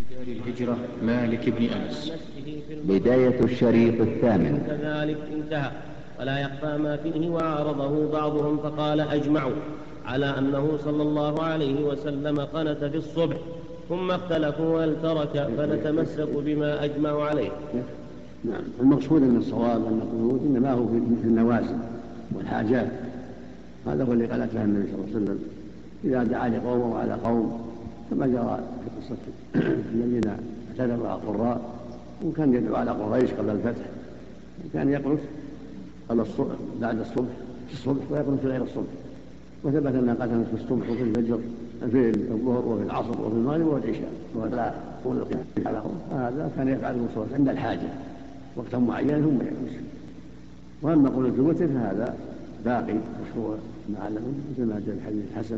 دار الهجرة مالك بن أنس. بداية الشريط الثامن. كذلك انتهى. ولا يخفى ما فيه. وعارضه بعضهم فقال أجمعوا على أنه صلى الله عليه وسلم قنت في الصبح، ثم اختلفوا هل ترك، فنتمسك بما أجمعوا عليه. نعم، المقصود من الصواب أن القنوت إنما هو في النوازل والحاجات، هذا هو اللي قالت له النبي صلى الله عليه وسلم إذا دعا لقوم وعلى قوم، كما جرى في قصة الذين اعتذروا على القراء، وكان يدعو على قريش قبل الفتح، وكان يقنت قبل الصبح بعد الصبح في الصبح ويقنت في غير الصبح، وثبت أنها قنتت في الصبح وفي الفجر في الظهر وفي العصر وفي المغرب وفي العشاء، ولا طول القيام. هذا كان يفعله صلى الله عليه وسلم عند الحاجة وقتا معينا ثم يقنت. واما قنوت الوتر فهذا باقي مشروع معلم مثل ما جاء الحديث الحسن.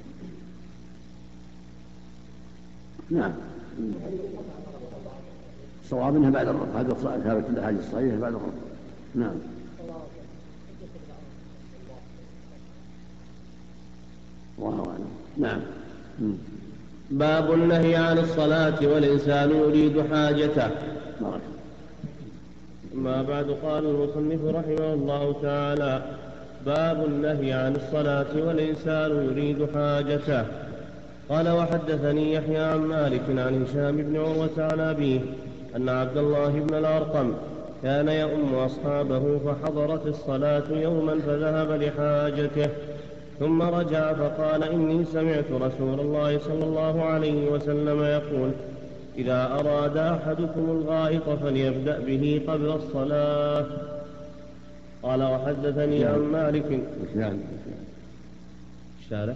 نعم، الصواب انها بعد الرفع، هذا ثابت في الاحاديث الصحيحه بعد الرفع. نعم. الله اعلم. نعم. باب النهي عن الصلاة والإنسان يريد حاجته. ما بعد. قال المصنف رحمه الله تعالى: باب النهي عن الصلاة والإنسان يريد حاجته. قال: وحدثني يحيى عن مالك عن هشام بن عروة عن أبيه أن عبد الله بن الأرقم كان يؤم أصحابه فحضرت الصلاة يوما فذهب لحاجته، ثم رجع فقال: إني سمعت رسول الله صلى الله عليه وسلم يقول: إذا أراد أحدكم الغائط فليبدأ به قبل الصلاة. قال: وحدثني عن مالك. الشارع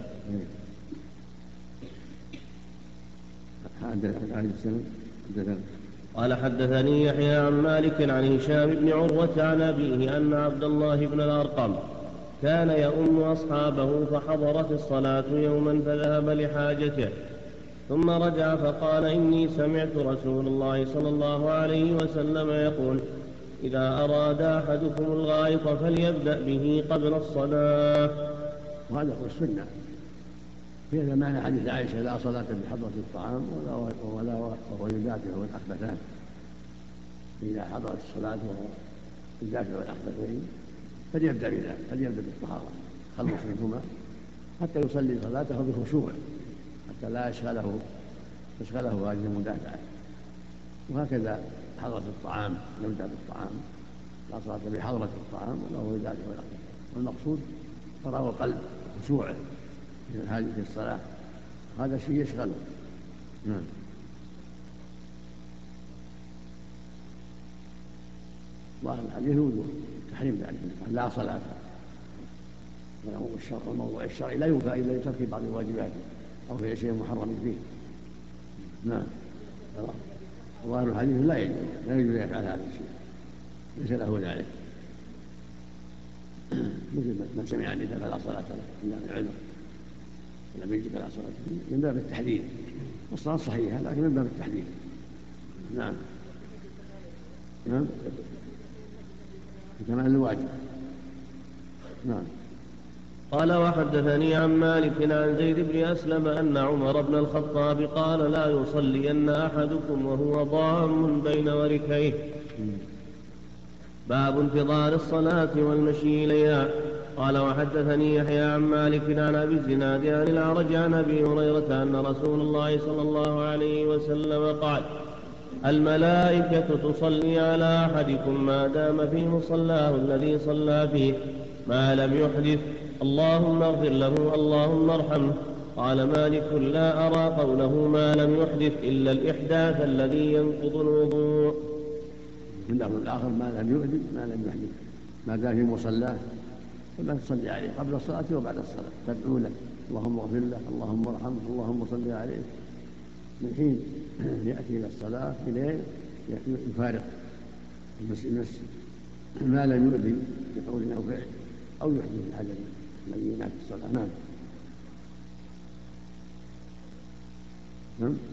قال: حدثني يحيى عن مالك عن هشام بن عروة عن أبيه أن عبد الله بن الأرقم كان يؤم أصحابه فحضرت الصلاة يوما فذهب لحاجته، ثم رجع فقال: إني سمعت رسول الله صلى الله عليه وسلم يقول: إذا أراد أحدكم الغائط فليبدأ به قبل الصلاة. وهذا هو السنة. في هذا معنى حديث عائشة: لا صلاة بحضرة الطعام ولا والدافع والأخبثان. إذا حضرت الصلاة والدافع والأخبثين فليبدأ بذلك، فليبدأ بالطهارة، خلص منهما حتى يصلي صلاته بخشوع، حتى لا يشغله هذه المدافعة. وهكذا حضرة الطعام يبدأ بالطعام، لا صلاة بحضرة الطعام ولا هو يدافع والأخبثان. والمقصود فراغ القلب خشوعه في الصلاة، هذا شيء يشغله. نعم. ظاهر الحديث وجوه تحريم ذلك، لا صلاة. والموضوع الشرعي لا ينفع إلا لترك بعض الواجبات أو في شيء محرم فيه. نعم. ظاهر الحديث لا يجوز يفعل هذا الشيء، ليس له ذلك، مثل من سمع النداء فلا صلاة له إلا من عذر ولم يجب على صلاته، من باب التحديد. والصلاة صحيحة لكن من باب التحديد. نعم. نعم، كمال الواجب. نعم. قال: وحدثني عن مالك عن زيد بن أسلم أن عمر بن الخطاب قال: لا يصلين أحدكم وهو ضام بين وركيه. باب انتظار الصلاة والمشي إليها. قال: وحدثني يحيى عن مالك عن أبي الزناد عن الأعرج عن أبي هريرة أن رسول الله صلى الله عليه وسلم قال: الملائكة تصلي على أحدكم ما دام في مصلاه الذي صلى فيه ما لم يحدث، اللهم اغفر له اللهم ارحمه. قال مالك: لا أرى قوله ما لم يحدث إلا الإحداث الذي ينقض الوضوء. في اللفظ الآخر: ما لم يحدث ما دام في مصلاه فلا تصلي عليه قبل الصلاة وبعد الصلاة، تدعو له اللهم اغفر له اللهم ارحمه اللهم صل عليه، من حين يأتي إلى الصلاة إليه يفارق المسجد ما لم يؤذي بقول أو فعل أو يحدث الحدث الذي ينافي الصلاة. نعم. نعم.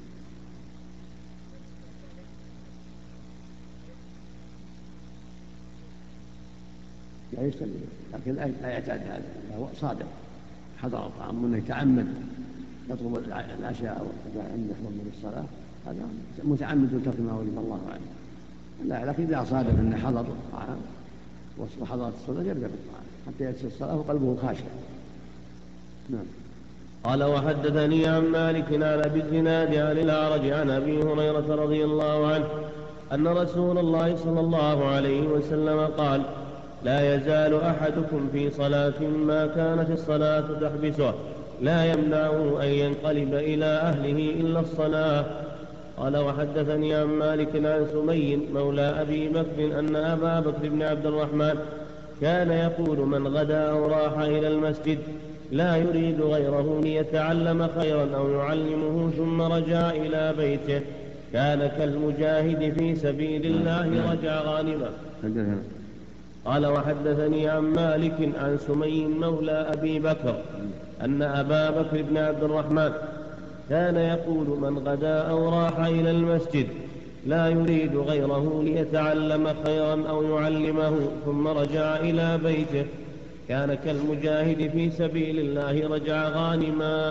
لا يستمر، لكن لا يعتاد هذا، هو صادق حضر الطعام وانه يتعمد يطلب العشاء أو عند حضور الصلاة هذا متعمد ترك ما وجب الله عليه. لا، لكن إذا صادف أن حضر الطعام وحضرت الصلاة يرجع بالطعام حتى يأتي الصلاة وقلبه خاشع. نعم. قال وحدثني عن مالك عن أبي الزناد عن الأعرج عن أبي هريرة رضي الله عنه أن رسول الله صلى الله عليه وسلم قال: لا يزال أحدكم في صلاة ما كانت الصلاة تحبسه لا يمنعه أن ينقلب إلى أهله إلا الصلاة. قال وحدثني عن مالك عن سمي مولى أبي بكر أن أبا بكر بن عبد الرحمن كان يقول: من غدا أو راح إلى المسجد لا يريد غيره ليتعلم خيرا أو يعلمه ثم رجع إلى بيته كان كالمجاهد في سبيل الله رجع غانما. قال وحدثني عن مالك عن سمي مولى أبي بكر أن أبا بكر بن عبد الرحمن كان يقول: من غدا أو راح إلى المسجد لا يريد غيره ليتعلم خيرا أو يعلمه ثم رجع إلى بيته كان كالمجاهد في سبيل الله رجع غانما.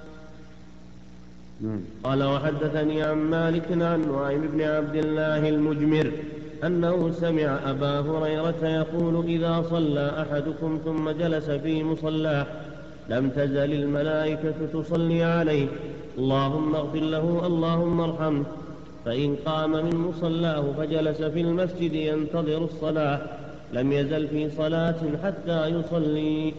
قال وحدثني عن مالك عن نعيم بن عبد الله المجمر أنه سمع أبا هريرة يقول: إذا صلى أحدكم ثم جلس في مصلاه لم تزل الملائكة تصلي عليه: اللهم اغفر له، اللهم ارحمه. فإن قام من مصلاه فجلس في المسجد ينتظر الصلاة لم يزل في صلاة حتى يصلي.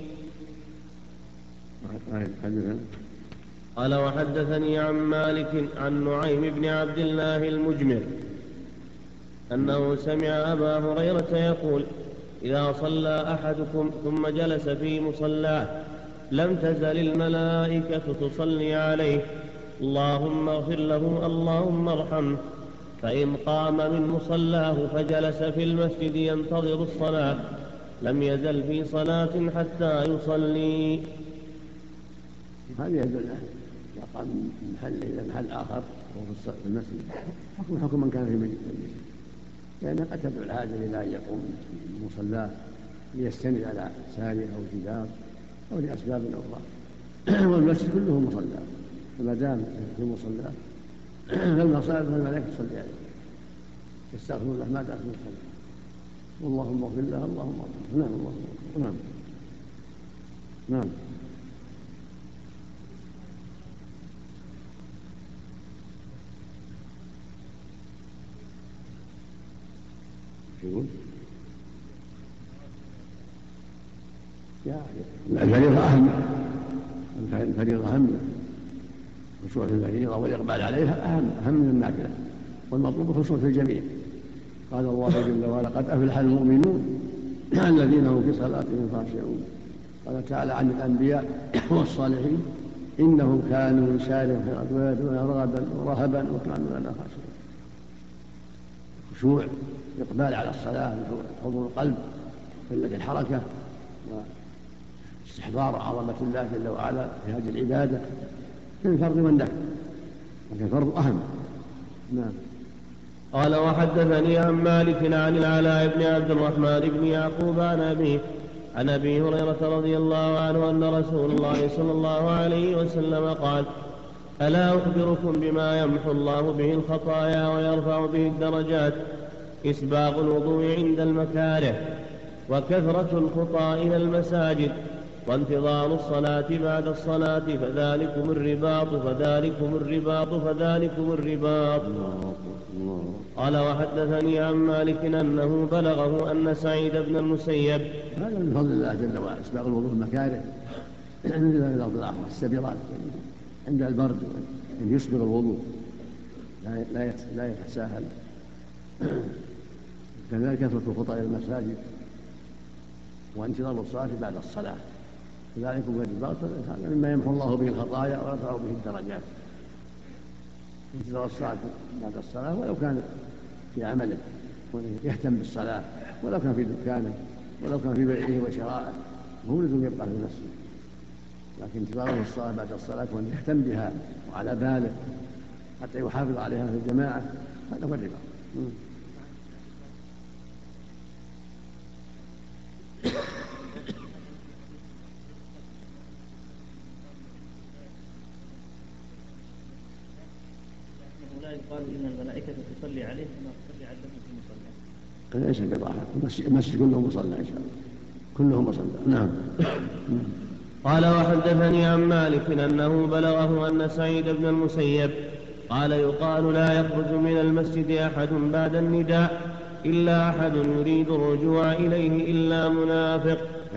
قال وحدثني عن مالك عن نعيم بن عبد الله المجمر أنه سمع أبا هريرة يقول: إذا صلى أحدكم ثم جلس في مصلاه لم تزل الملائكة تصلي عليه: اللهم اغفر له، اللهم ارحمه. فإن قام من مصلاه فجلس في المسجد ينتظر الصلاة لم يزل في صلاة حتى يصلي. هذا يدل إذا قام من محل إلى محل آخر وهو في المسجد حكم من كان في المسجد، لأنه قد تدعو الحاجة إلى أن يقوم من مصلاه ليستند على سارية أو جدار أو لأسباب أخرى والمسجد كله مصلى، فما دام في مصلاه فالمصائب فالملائكة تصلي عليه يستغفر له ما دخل الصلاة. اللهم اغفر له، اللهم اغفر له. نعم. اللهم نعم. نعم. الفريضة أهم، الفريضة أهم، الخشوع في الفريضة والإقبال عليها أهم من النافلة، والمطلوب الخشوع في الجميع. قال الله جل وعلا: قد أفلح المؤمنون الذين هم في صلاتهم خاشعون. قال تعالى عن الأنبياء والصالحين: إنهم كانوا يسارعون في الخيرات ويدعون رغبا ورهبا وكانوا لنا خاشعين. الخشوع الإقبال على الصلاة، حضور القلب، قلة الحركة، واستحضار عظمة الله جل وعلا في هذه العبادة في الفرض والنفل، لكن الفرض أهم. نعم. قال وحدثني عن مالك عن العلاء بن عبد الرحمن بن يعقوب عن أبي هريرة رضي الله عنه أن رسول الله صلى الله عليه وسلم قال: ألا أخبركم بما يمحو الله به الخطايا ويرفع به الدرجات؟ إسباغ الوضوء عند المكاره، وكثرة الخطى إلى المساجد، وانتظار الصلاة بعد الصلاة، فذلكم الرباط فذلكم الرباط فذلكم الرباط. قال وحدثني عن مالك أنه بلغه أن سعيد بن المسيب. هذا من فضل الله جل وعلا إسباغ الوضوء المكاره عند الأرض الآخرة السبيرات عند البرد أن يسبغ الوضوء لا يتساهل. كذلك كثرة الخطى إلى المساجد وانتظار الصلاة بعد الصلاة، فذلك هو الرباط. هذا مما يمحو الله به الخطايا ويرفع به الدرجات، انتظار الصلاة بعد الصلاة ولو كان في عمله يهتم بالصلاة، ولو كان في دكانه، ولو كان في بيعه وشرائه، هو لازم يبقى في المسجد، لكن انتظاره الصلاة بعد الصلاة وأن يهتم بها وعلى باله حتى يحافظ عليها في الجماعة، هذا هو الرباط. القائل قالوا إن الملائكة تصلي عليه كما تصلي على الذي في مصلى. ليس بضاحك، المسجد كله مصلى إن شاء الله، كله مصلى. نعم. قال وحدثني عن مالك أنه بلغه أن سعيد بن المسيب قال يقال لا يخرج من المسجد أحد بعد النداء إلا أحد يريد الرجوع إليه إلا منافق.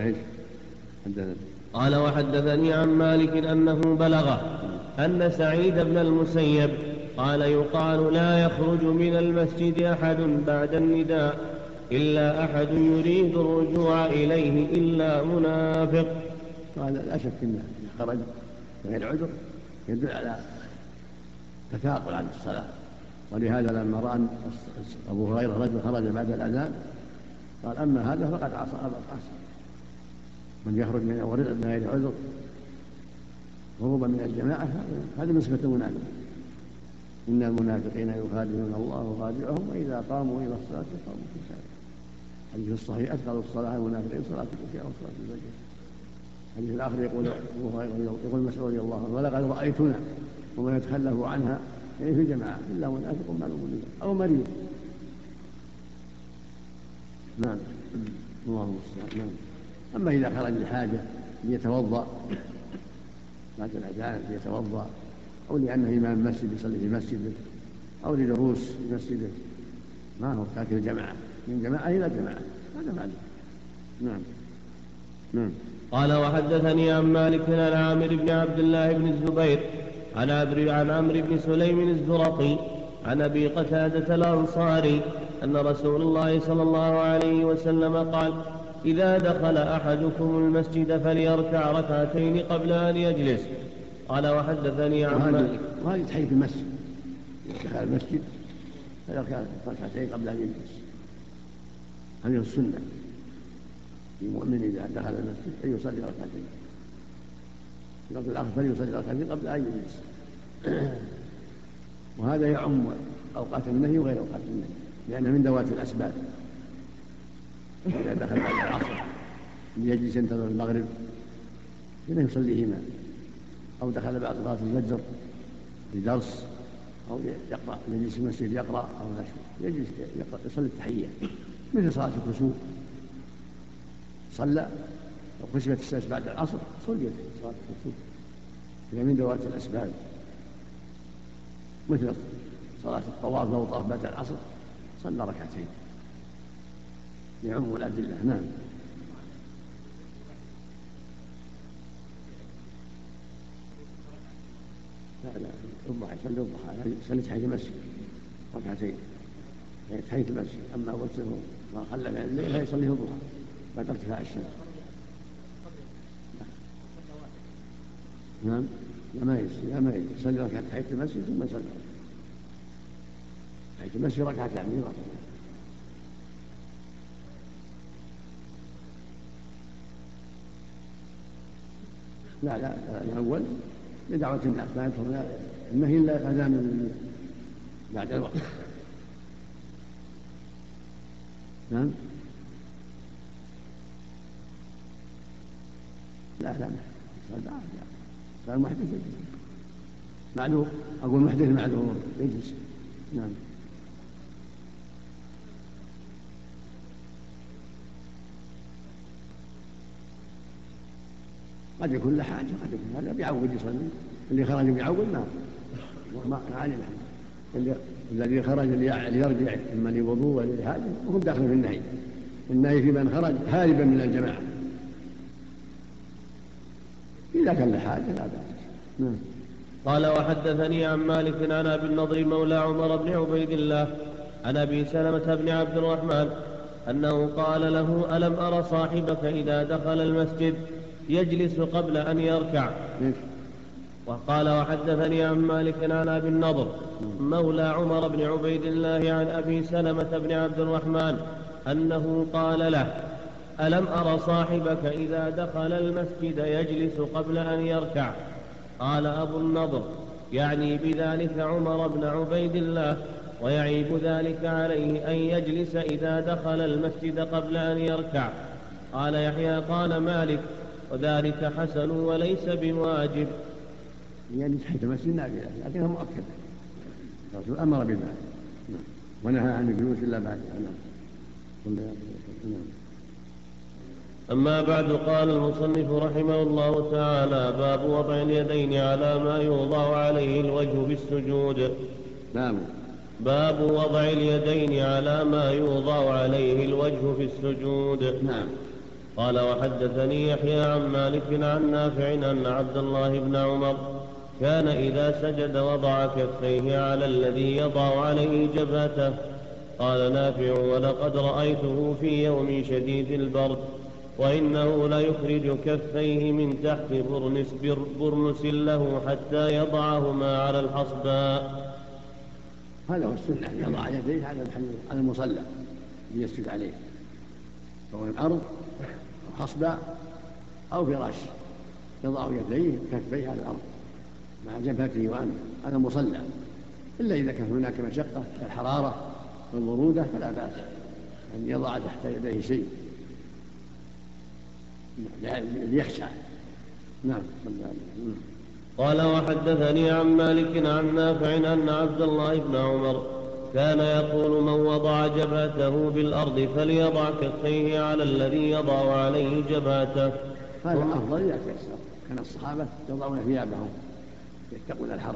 قال وحدثني عن مالك أنه بلغه أن سعيد بن المسيب قال يقال لا يخرج من المسجد أحد بعد النداء إلا أحد يريد الرجوع إليه إلا منافق. وهذا لا شك أنه خرج بغير عذر يدل على تثاقل عن الصلاة، ولهذا لما رأى أبو هريرة رجل خرج بعد الأذان قال أما هذا فقد عصى أبا القاسم. من يخرج من غير عذر هروبا من الجماعة هذه من صفة المنافق. إن المنافقين يخادعون الله وخادعهم وإذا قاموا إلى الصلاة قاموا كسالى. الحديث الصحيح أثقل الصلاة المنافقين صلاة العشاء وصلاة الفجر. الحديث الآخر يقول مسعود رضي الله عنه ولقد رأيتنا وما يتخلف عنها يعني في الجماعة إلا منافق معلوم أو مريض. نعم الله المستعان. نعم. أما إذا خرج لحاجة ليتوضأ بعد الأذان ليتوضأ أو لأنه إمام مسجد يصلي في مسجده أو لدروس في مسجده ما هو ترك الجماعة من جماعة إلى جماعة هذا معلوم. نعم. نعم. قال وحدثني عن مالك عن عامر بن عبد الله بن الزبير عن عمرو بن سليم الزرقي عن أبي قتادة الأنصاري أن رسول الله صلى الله عليه وسلم قال إذا دخل أحدكم المسجد فليركع ركعتين قبل أن يجلس. قال وحدثني عن مالك وهذه تحية المسجد، دخل المسجد فليركع ركعتين قبل أن يجلس، هذه السنة المؤمن إذا دخل المسجد فليصلي ركعتين، الرجل الآخر فليصلي ركعتين قبل أن يجلس. وهذا يعم أوقات النهي وغير أوقات النهي لأنه من ذوات الأسباب. إذا دخل بعد العصر ليجلس ينتظر المغرب فإنه يصليهما، أو دخل بعد صلاة الفجر لدرس أو يقرأ يجلس في المسجد يقرأ أو نشر يجلس يصلي التحية مثل صلاة الكسوف صلى أو خشبت الشمس بعد العصر صليت صلاة الكسوف هي من ذوات الأسباب، مثل صلاة الطواف لو طاف بعد العصر صلى ركعتين يعم الأدلة. نعم. لا الضحى يصلي الضحى يصلي تحية المسجد ركعتين تحية المسجد، أما وقته ما خلى من الليل فيصليه الضحى بعد ارتفاع الشمس. نعم. لا ما يصلي ركعة تحية المسجد ثم يصلي تحية المسجد ركعتين. لا الأول لدعوة الناس لا يدخل النهي إلا أذان بعد الوقت. نعم. لا صار محدث معذور، أقول محدث معذور يجلس. نعم. قد يكون له حاجة قد يكون هذا بيعود يصلي، اللي خرج بيعود ما علم الذي خرج ليرجع إما لوضوء ولا لحاجة وهم داخل في النهي في من خرج هاربا من الجماعة إذا كان له حاجة لا بأس. نعم. قال وحدثني عن مالك عن أبي النضر مولى عمر بن عبيد الله عن أبي سلمة بن عبد الرحمن أنه قال له ألم أر صاحبك إذا دخل المسجد يجلس قبل أن يركع. وقال وحدثني عن مالك عن أبي النضر مولى عمر بن عبيد الله عن أبي سلمة بن عبد الرحمن أنه قال له ألم أر صاحبك إذا دخل المسجد يجلس قبل أن يركع. قال أبو النضر يعني بذلك عمر بن عبيد الله ويعيب ذلك عليه أن يجلس إذا دخل المسجد قبل أن يركع. قال يحيى قال مالك وذلك حسن وليس بواجب. يعني تحية المسجد نافلة لكنها مؤكدة الرسول أمر بذلك ونهى عن الجلوس إلا بعد أما بعد قال المصنف رحمه الله تعالى باب وضع اليدين على ما يوضع عليه الوجه في السجود. باب وضع اليدين على ما يوضع عليه الوجه في السجود. نعم. قال وحدثني يحيى عن مالك عن نافع أن عبد الله بن عمر كان إذا سجد وضع كفيه على الذي يضع عليه جبهته. قال نافع ولقد رأيته في يوم شديد البرد وإنه ليخرج كفيه من تحت برنس له حتى يضعهما على الحصباء. هذا هو السنة، يضع يديه على المصلى ليسجد عليه، سواء الأرض أو حصباء أو فراش، يضع يديه كفيه على الأرض مع جبهته وأنفه على المصلى، إلا إذا كان هناك مشقة كالحرارة والبرودة فلا بأس أن يضع تحت يديه شيء ليخشى. نعم. قال وحدثني عن مالك عن نافع أن عبد الله بن عمر كان يقول من وضع جبهته بالأرض فليضع كفيه على الذي يضع عليه جبهته. هذا أفضل إذا تيسر، كان الصحابة يضعون ثيابهم يتقون الحر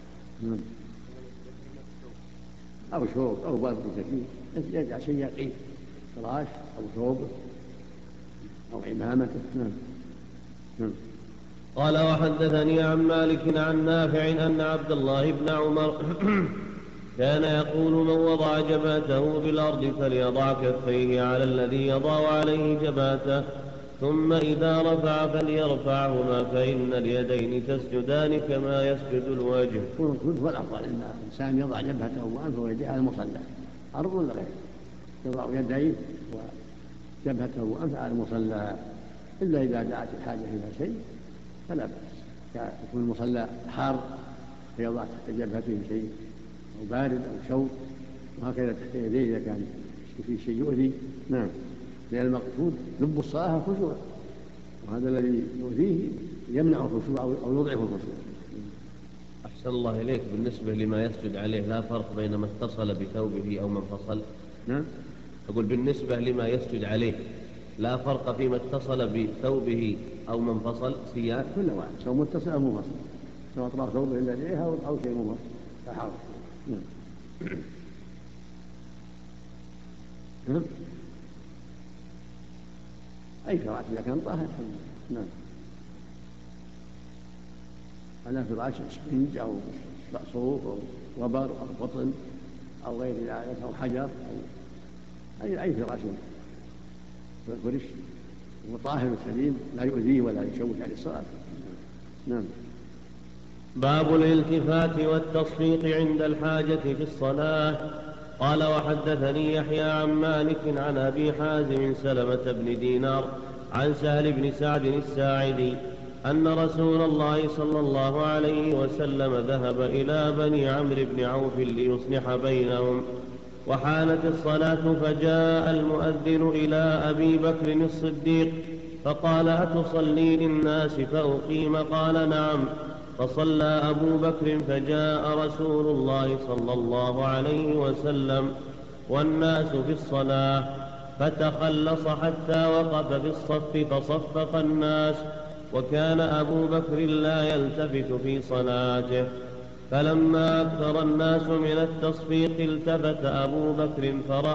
أو ثوب أو باب سكين، يجعل شيء يقيه، فراش أو ثوب أو عمامته. قال وحدثني عن مالك عن نافع أن عبد الله بن عمر كان يقول من وضع جبهته بالأرض فليضع كفيه على الذي يضع عليه جبهته ثم إذا رفع فليرفعهما فإن اليدين تسجدان كما يسجد الوجه. هو الأفضل أن الإنسان يضع جبهته وأنفه ويديه على المصلى، أرض ولا غير، يضع يديه وجبهته وأنفه على المصلى، إلا إذا دعت الحاجة إلى شيء فلا بأس، يكون المصلى حار فيضع تحت جبهته شيء أو بارد أو شوك، وهكذا تحت يديه إذا كان في شيء يؤذي. نعم، لأن المقصود لب الصلاة الخشوع، وهذا الذي يؤذيه يمنع الخشوع أو يضعف الخشوع. أحسن الله إليك، بالنسبة لما يسجد عليه لا فرق بين ما اتصل بثوبه أو ما انفصل؟ نعم، أقول بالنسبة لما يسجد عليه لا فرق فيما اتصل بثوبه أو ما انفصل سياق؟ كل واحد، سواء متصل أو منفصل، سواء أطراف ثوبه إلا إليها أو شيء منفصل لا حرج. نعم. أي فراش إذا كان طاهر. نعم، على فراش اسفنج أو صوف أو وبر أو قطن أو غير ذلك أو حجر أو أي فراش فرش وطاهر سليم لا يؤذيه ولا يشوش على الصلاة. نعم. باب الالتفات والتصفيق عند الحاجة في الصلاة. قال وحدثني يحيى عن مالك عن أبي حازم سلمة بن دينار عن سهل بن سعد الساعدي أن رسول الله صلى الله عليه وسلم ذهب إلى بني عمرو بن عوف ليصلح بينهم، وحانت الصلاة فجاء المؤذن إلى أبي بكر الصديق فقال أتصلي للناس فأقيم؟ قال نعم. فصلى أبو بكر فجاء رسول الله صلى الله عليه وسلم والناس في الصلاة فتخلص حتى وقف في الصف فصفق الناس، وكان أبو بكر لا يلتفت في صلاته. فلما أكثر الناس من التصفيق التفت أبو بكر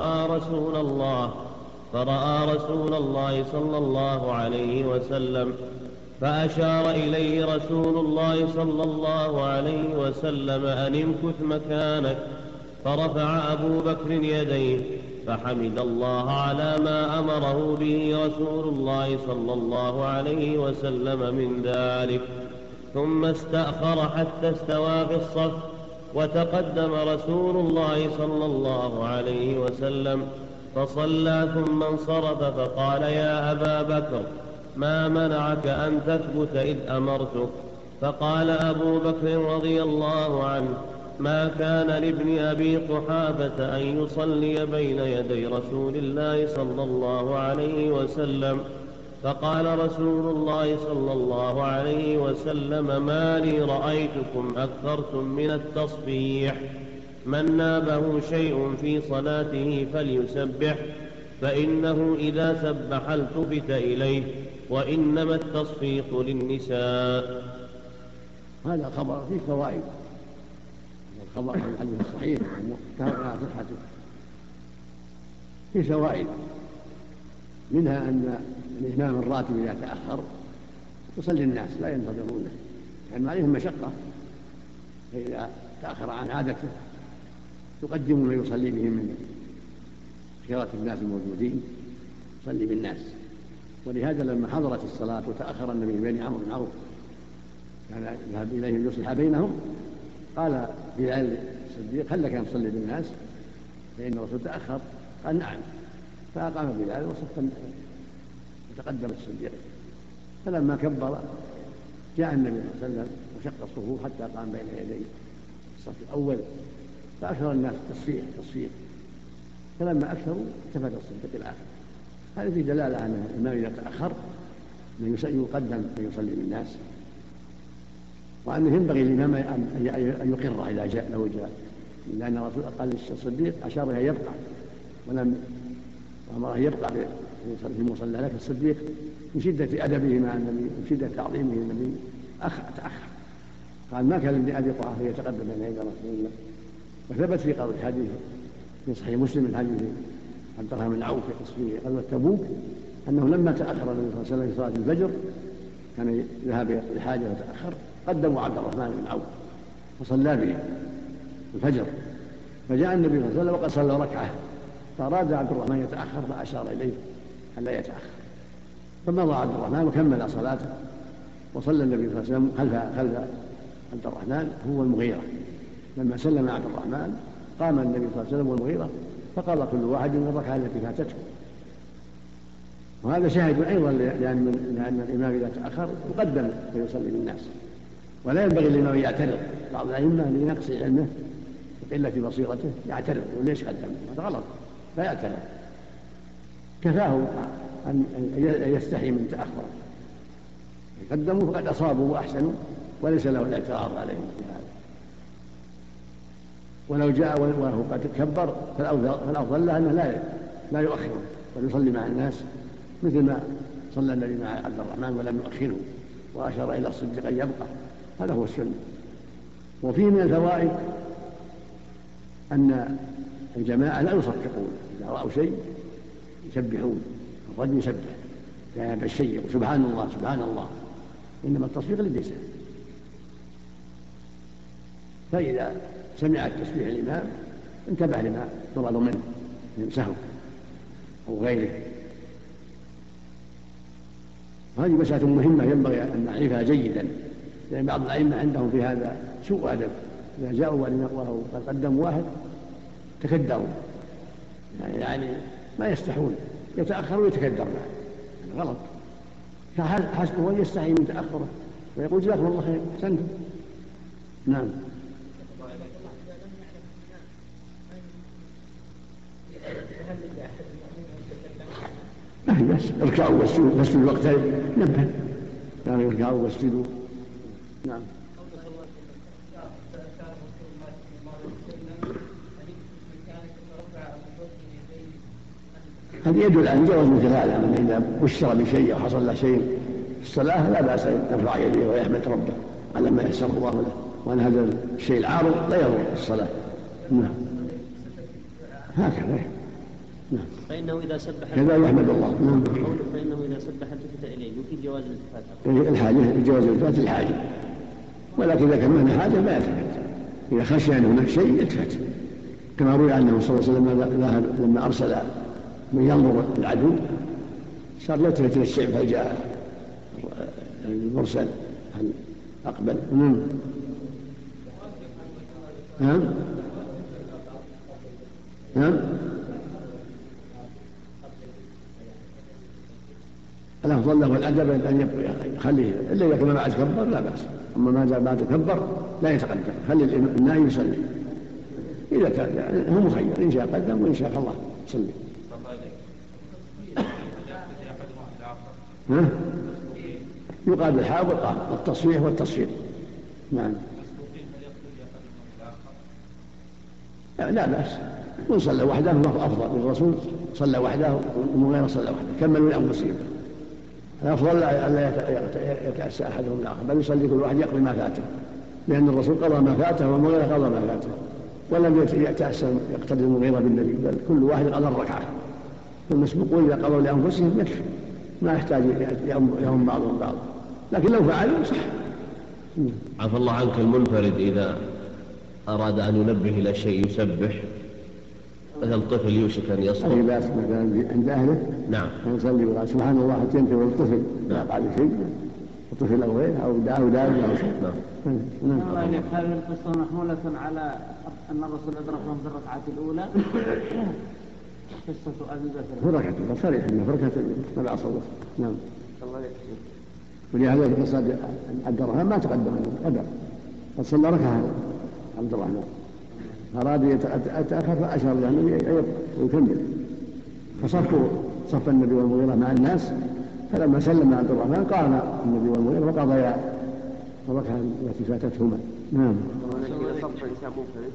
فرأى رسول الله صلى الله عليه وسلم فأشار إليه رسول الله صلى الله عليه وسلم أن امكث مكانك، فرفع أبو بكر يديه فحمد الله على ما أمره به رسول الله صلى الله عليه وسلم من ذلك، ثم استأخر حتى استوى في الصف، وتقدم رسول الله صلى الله عليه وسلم فصلى ثم انصرف فقال يا أبا بكر ما منعك أن تثبت إذ أمرتك؟ فقال أبو بكر رضي الله عنه ما كان لابن أبي قحافة أن يصلي بين يدي رسول الله صلى الله عليه وسلم. فقال رسول الله صلى الله عليه وسلم ما لي رأيتكم أكثرتم من التصفيح؟ من نابه شيء في صلاته فليسبح، فإنه إذا سبح التفت إليه، وإنما التصفيق للنساء. هذا الخبر فيه فوائد. الخبر عن الحديث الصحيح متفق صحته فيه فوائد، منها أن الإمام الراتب إذا تأخر يصلي الناس لا ينتظرونه، يعني عليهم مشقة، فإذا تأخر عن عادته يقدم من يصلي بهم من خيرة الناس الموجودين يصلي بالناس. ولهذا لما حضرت الصلاة وتأخر النبي بين عمرو بن عوف كان يذهب إليهم ليصلح بينهم، قال بلال الصديق هل لك أن تصلي بالناس فإن الرسول تأخر؟ قال نعم، فأقام بلال وصف وتقدم الصديق. فلما كبر جاء النبي صلى الله عليه وسلم وشق الصفوف حتى قام بين يدي الصف الأول، فأكثر الناس تصفيق، فلما أكثروا التفت الصديق الآخر. هذا فيه دلالة على أن الإمام إذا تأخر يقدم فيصلي بالناس، وأنه ينبغي الإمام أن يقره إذا جاء له جاء، لأن الرسول قال للصديق أشار إلى يبقى ولم أمره يبقى في المصلى، لكن الصديق من شدة أدبه مع النبي من شدة تعظيمه للنبي تأخر، قال ما كان لابن أبي قحافة يتقدم بين يدي رسول الله. وثبت في قول الحديث في صحيح مسلم من حديث عبد الرحمن بن عوف في غزوة تبوك أنه لما تأخر النبي صلى الله عليه وسلم في صلاة الفجر كان ذهب للحاجة وتأخر، قدموا عبد الرحمن بن عوف فصلى به الفجر، فجاء النبي صلى الله عليه وسلم وقد صلى ركعة، فأراد عبد الرحمن يتأخر فأشار إليه أن لا يتأخر، فمضى عبد الرحمن وكمل صلاته، وصلى النبي صلى الله عليه وسلم خلف عبد الرحمن هو المغيرة. لما سلم عبد الرحمن قام النبي صلى الله عليه وسلم والمغيرة فقضى كل واحد من الركعة التي فاتته. وهذا شاهد أيضا لأن الإمام إذا تأخر يقدم فيصلي بالناس، ولا ينبغي للإمام يعترض. بعض الأئمة لنقص علمه وقلة بصيرته يعترض وليش قدم، هذا غلط، لا يعترض، كفاه أن يستحي من تأخره، يقدموا فقد أصابوا وأحسنوا وليس له الاعتراض عليهم في هذا. ولو جاء وهو قد كبر فالأفضل له أنه لا يؤخره بل يصلي مع الناس مثل ما صلى النبي مع عبد الرحمن ولم يؤخره وأشار إلى الصديق أن يبقى، هذا هو السنة. وفيه من الفوائد أن الجماعة لا يصفقون، إذا رأوا شيء يسبحون، الرجل يسبح كان بالشيء سبحان الله سبحان الله، إنما التصفيق للنساء. فإذا سمع التسبيح الإمام انتبه لما يطلب منه من سهو أو غيره. هذه مسألة مهمة ينبغي أن نعرفها جيدا، لأن بعض الأئمة عندهم في هذا سوء أدب، إذا جاءوا وهو قد قدموا واحد تكدروا، يعني ما يستحون، يتأخروا ويتكدر معه، غلط. حسبه أن يستحي من تأخره ويقول جزاكم الله خير أحسنتم. نعم. ما هي بس اركعوا واسجدوا وقتين نبه، يعني اركعوا واسجدوا. نعم. هذا يدل على جواز مثل هذا، من إذا بشر بشيء أو حصل له شيء في الصلاة لا بأس أن يرفع يديه ويحمد ربه على ما يسر الله له، وأن هذا الشيء العارض لا يضر الصلاة. نعم. هكذا. نعم. فإنه إذا سبح كذا يحمد الله. نعم. فإنه إذا سبح التفت إليه وفي جواز الالتفات. الحاجة جواز الالتفات الحاجة، ولكن إذا كان هناك حاجة ما يلتفت، إذا خشي أن هناك شيء يلتفت، كما روي عنه صلى الله عليه وسلم لما أرسل من ينظر العدو صار يلتفت إلى الشيء هل جاء المرسل هل أقبل. نعم. نعم. الأفضل له الأدب أن يخليه إلا إذا كان بعد كبر لا بأس، أما ما بعد كبر لا يتقدم، خلي النائم يصلي، إذا كان يعني هو مخير إن شاء قدم وإن شاء الله يصلي. يقابل الحاء والقاف، التصحيح والتصفير. نعم. لا بأس، من صلى وحده فهو أفضل. الرسول صلى وحده والمغيرة صلى وحده، كملوا لأنفسهم. الأفضل ألا يتأسى أحدهم الآخر، بل يصلي كل واحد يقضي ما فاته، لأن الرسول قضى ما فاته والمغيرة قضى ما فاته، ولم يتأسى يقتدي المغيرة بالنبي، بل كل واحد قضى الركعة. المسبوقون إذا قضوا لأنفسهم يكفي، ما يحتاج يوم بعضهم بعض، لكن لو فعلوا صح. عفى الله عنك، المنفرد إذا أراد أن ينبه إلى شيء يسبح، مثل طفل يوشك أن يسقط، أي بأس مثلا عند أهله نعم يصلي ويقول سبحان الله حتى ينتهي الطفل لا بعد شيء، الطفل أو غيره أو داء أو شيء. نعم. هذه القصة محمولة على أن الرسول أدركهم في الركعة الأولى. قصة أبي بكر في ركعة صريح أنه في ركعة ما بعد صوت. نعم. ولهذا القصة عبد الرحمن ما تقدم أبدا، قد صلى ركعة عبد الرحمن، أراد يتأخر فأشار له النبي ويكمل، صف النبي والمغيرة مع الناس، فلما سلم عبد الرحمن قام النبي والمغيرة وقضيا الركعة التي فاتتهما. نعم. إذا صف إنسان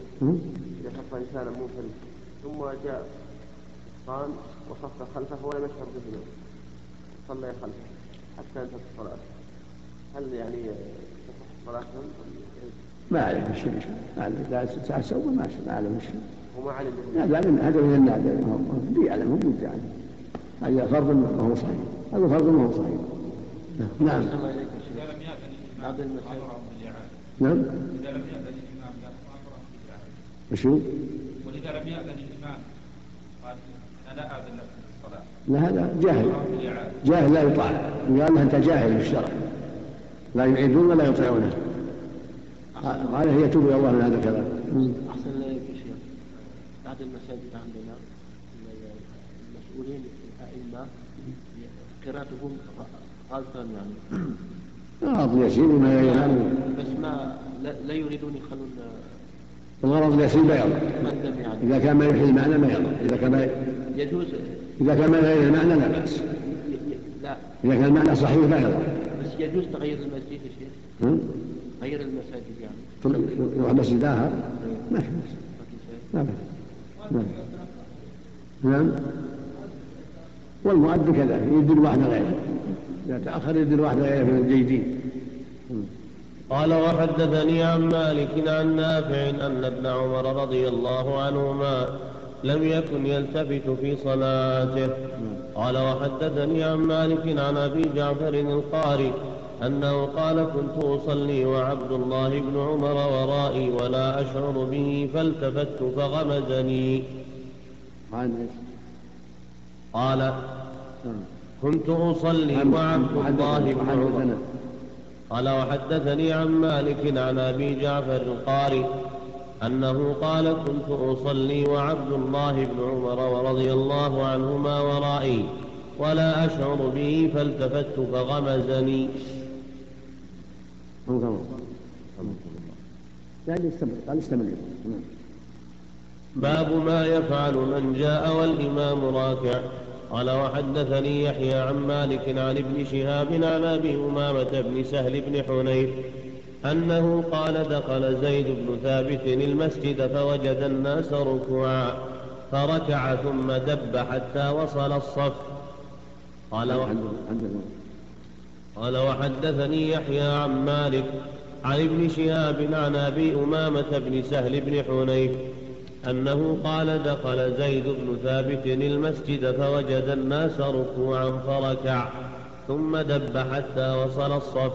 منفرد ثم جاء صان وصف خلفه ولم يشعر به، صلى خلفه حتى انتهت الصلاة، هل يعني تصح صلاتهم؟ ما عليه شيء، لا تعسوا ما عليه شيء. وما علم هذا من النادر، ما يعلم موجود يعني. هذا فرض ما هو صحيح، هذا فرض ما هو صحيح. نعم. بعض المسائل. نعم. إذا لم يأذن الإمام أمره بالإعادة. وشو؟ وإذا لم يأذن الإمام قال أنا آذن لك في الصلاة. لا هذا جاهل لا يطاع، قال له أنت جاهل في الشرع، لا يعيدون ولا يطيعونه. هذا هي يتوب إلى الله من هذا الكلام. أحسن الله يا شيخ، بعض المساجد عندنا المسؤولين الأئمة قراءتهم غلطان يعني. غلط يسير ما يفعلون، بس ما لا يريدون يخلون الغرض اليسير لا يضر، يعني. إذا كان ما يحيي المعنى ما يضر، يجوز إذا كان ما يحيي المعنى لا بأس، لا إذا كان المعنى صحيح لا يضر. بس يجوز تغيير المسجد يا شيخ، غير المساجد يعني يروح مسجد آخر ما في بأس، لا بأس. نعم. والمؤذن كذلك يدل واحد غيره، إذا تأخر يدل واحد غيره من الجيدين. قال وحدثني عن مالك عن نافع أن ابن عمر رضي الله عنهما لم يكن يلتفت في صلاته. قال وحدثني عن مالك عن أبي جعفر القاري أنه قال كنت أصلي وعبد الله بن عمر ورائي ولا أشعر به فالتفت فغمزني. قال كنت أصلي وعبد الله بن عمر. قال وحدثني عن مالك عن أبي جعفر القاري أنه قال كنت أصلي وعبد الله بن عمر ورضي الله عنهما ورائي ولا أشعر به فالتفت فغمزني. باب ما يفعل من جاء والإمام راكع. قال وحدثني يحيى عن مالك عن ابن شهاب عن أبي أمامة بن سهل بن حنيف أنه قال دخل زيد بن ثابت المسجد فوجد الناس ركوعا فركع ثم دب حتى وصل الصف. قال وحدثني يحيى عن مالك عن ابن شهاب عن أبي أمامة بن سهل بن حنيف أنه قال دخل زيد بن ثابت المسجد فوجد الناس ركوعا فركع ثم دب حتى وصل الصف.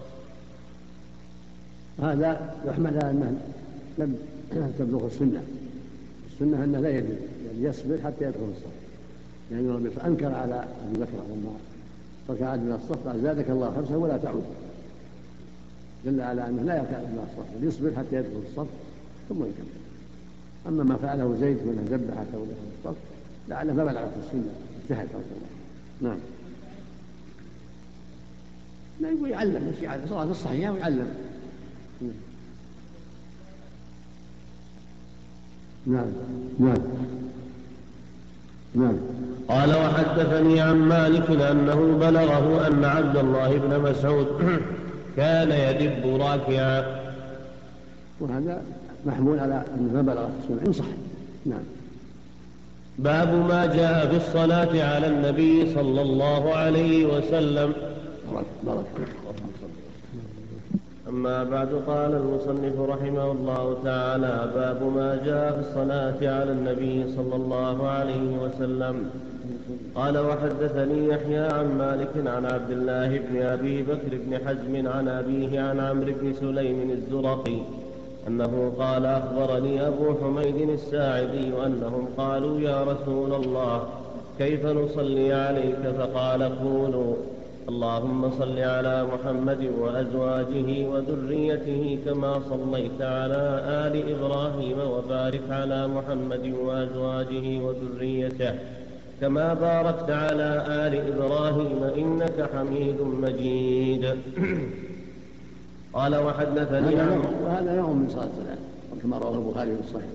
هذا يحمل على أنه لم تبلغ السنة أنه لا يجوز يصبر حتى يدخل الصف، يعني ربي فأنكر على أبي بكر لما ركع من الصف قال زادك الله خمسة ولا تعود، دل على أنه لا يركع من الصف، يصبر حتى يدخل الصف ثم يكمل. أما ما فعله زيد وأنه ذبح حتى ودخل الصف لعله ما بلغت السنة، اجتهد رسول الله. نعم. لا يقول يعلم صلاة الصحيحة ويعلم. نعم. قال وحدثني عن مالك أنه بلغه أن عبد الله بن مسعود كان يدب راكعا. وهذا محمول على أن ما بلغ السنة إن صح. نعم. باب ما جاء في الصلاة على النبي صلى الله عليه وسلم. بارك. أما بعد، قال المصنف رحمه الله تعالى: باب ما جاء في الصلاة على النبي صلى الله عليه وسلم. قال: وحدثني يحيى عن مالك عن عبد الله بن أبي بكر بن حزم عن أبيه عن عمرو بن سليم الزرقي أنه قال: أخبرني أبو حميد الساعدي أنهم قالوا: يا رسول الله، كيف نصلي عليك؟ فقال: قولوا: اللهم صل على محمد وأزواجه وذريته كما صليت على آل إبراهيم، وبارك على محمد وأزواجه وذريته كما باركت على آل إبراهيم إنك حميد مجيد. قال: وحدثني هذا نوع من صلاة العشاء كما رواه البخاري في الصحيح،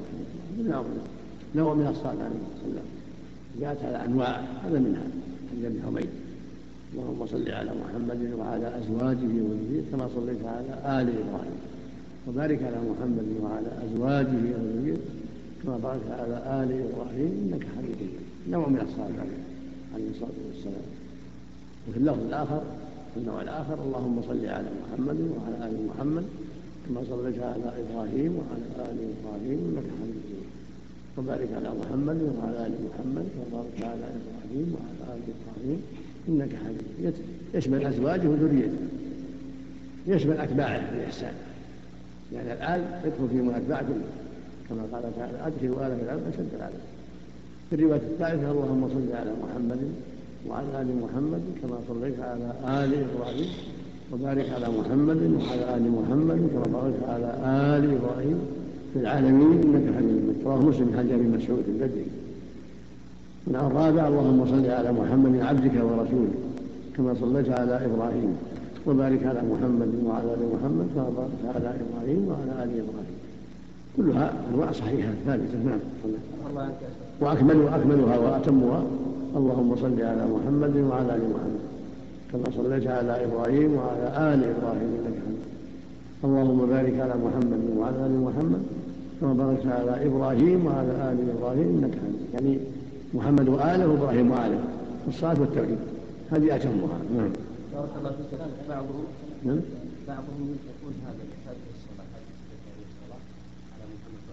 نوع من الصلاة عليه وسلم جاءت على أنواع، هذا منها عند ابن حميد: اللهم صل على محمد وعلى أزواجه وذريته كما صليت على آل إبراهيم، وبارك على محمد وعلى أزواجه وذريته كما باركت على آل إبراهيم إنك حميد مجيد. نوع من الصلاة عليه الصلاة والسلام. وفي اللفظ الآخر، في النوع الآخر: اللهم صل على محمد وعلى آل محمد كما صليت على إبراهيم وعلى آل إبراهيم إنك حميد مجيد، وبارك على محمد وعلى آل محمد كما باركت على إبراهيم وعلى آل إبراهيم إنك حميد مجيد. يشمل أزواجه وذريته، يشمل أتباعه بالإحسان، يعني الآل يدخل فيهم الأتباع كلهم، كما قال تعالى: أدخلوا آل فرعون أشد العذاب. في الرواية الثالثة: اللهم صل على محمد وعلى آل محمد كما صليت على آل إبراهيم، وبارك على محمد وعلى آل محمد كما باركت على آل إبراهيم في العالمين إنك حميد مجيد. رواه مسلم من حديث ابي مسعود البدري. والنوع الرابع: اللهم صل على محمد عبدك ورسولك كما صليت على إبراهيم، وبارك على محمد وعلى آل محمد كما باركت على إبراهيم وعلى آل إبراهيم. كلها أنواع صحيحة ثابتة. نعم. وأكملها وأتمها: اللهم صل على محمد وعلى آل محمد كما صليت على إبراهيم وعلى آل إبراهيم إنك حميد. اللهم بارك على محمد وعلى آل محمد كما باركت على إبراهيم وعلى آل إبراهيم إنك حميد. يعني محمد وآله وإبراهيم وآله في الصلاة والتوحيد، هذه أتمها. نعم. بارك الله فيك. بعضهم يقول هذه الصلاة على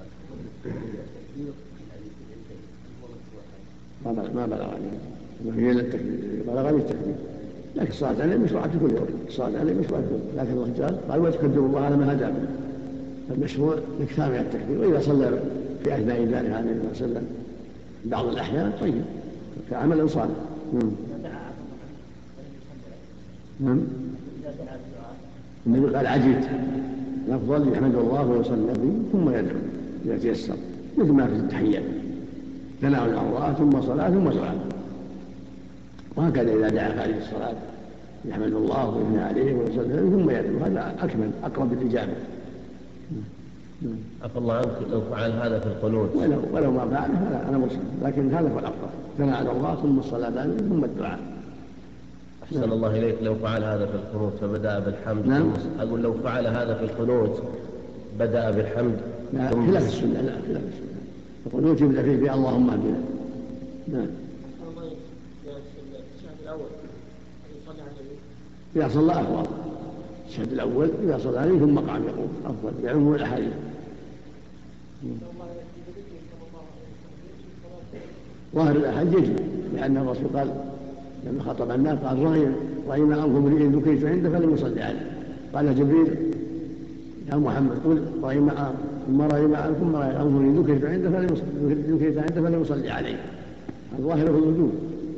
محمد ما بلغ عليه، هي للتكبير، بلغ عليه التكبير، لكن الصلاة عليه مشروعة في كل يوم، الصلاة عليه مشروعة في كل يوم، لكن الله قال: وتكبروا الله على ما هداكم. فالمشروع الاكثار من التكبير، وإذا صلى في أثناء ذلك عليه الصلاة والسلام بعض الأحيان طيب كعمل صالح. نعم. النبي قال: عجلت، الأفضل يحمد الله ويصلي به ثم يدعو إذا تيسر، مثل ما في التحيات: ثناء الله ثم صلاة ثم دعاء. وهكذا إذا دعا عليه الصلاة يحمد الله ويثني عليه ويصلي ثم يدعو، هذا أكمل أقرب للإجابة. عفى الله عنك، لو فعل هذا في القنوت ولو ما فعله فأنا مسلم، لكن هذا هو الأفضل: ثناء على الله ثم الصلاة ثم الدعاء. أحسن الله إليك. لو فعل هذا في القنوت فبدأ بالحمد. نعم. أقول لو فعل هذا في القنوت بدأ بالحمد. لا، خلاف السنة. لا، خلاف السنة. القنوت يبدأ فيه اللهم اهدنا. نعم. إذا صلى أفضل الشهد الأول، إذا صلى عليه ثم قام يقول أفضل، يعم الأحاديث. ظاهر الأحاديث يجب، لأن الرسول قال لما خطب الناس قال: رأينا أنكم امرئ ذكرت عنده فلم يصلي عليه. قال جبريل: يا محمد قل ثم رأينا أنكم امرئ ذكرت عنده فلم يصلي عليه. الظاهر في الوجوب.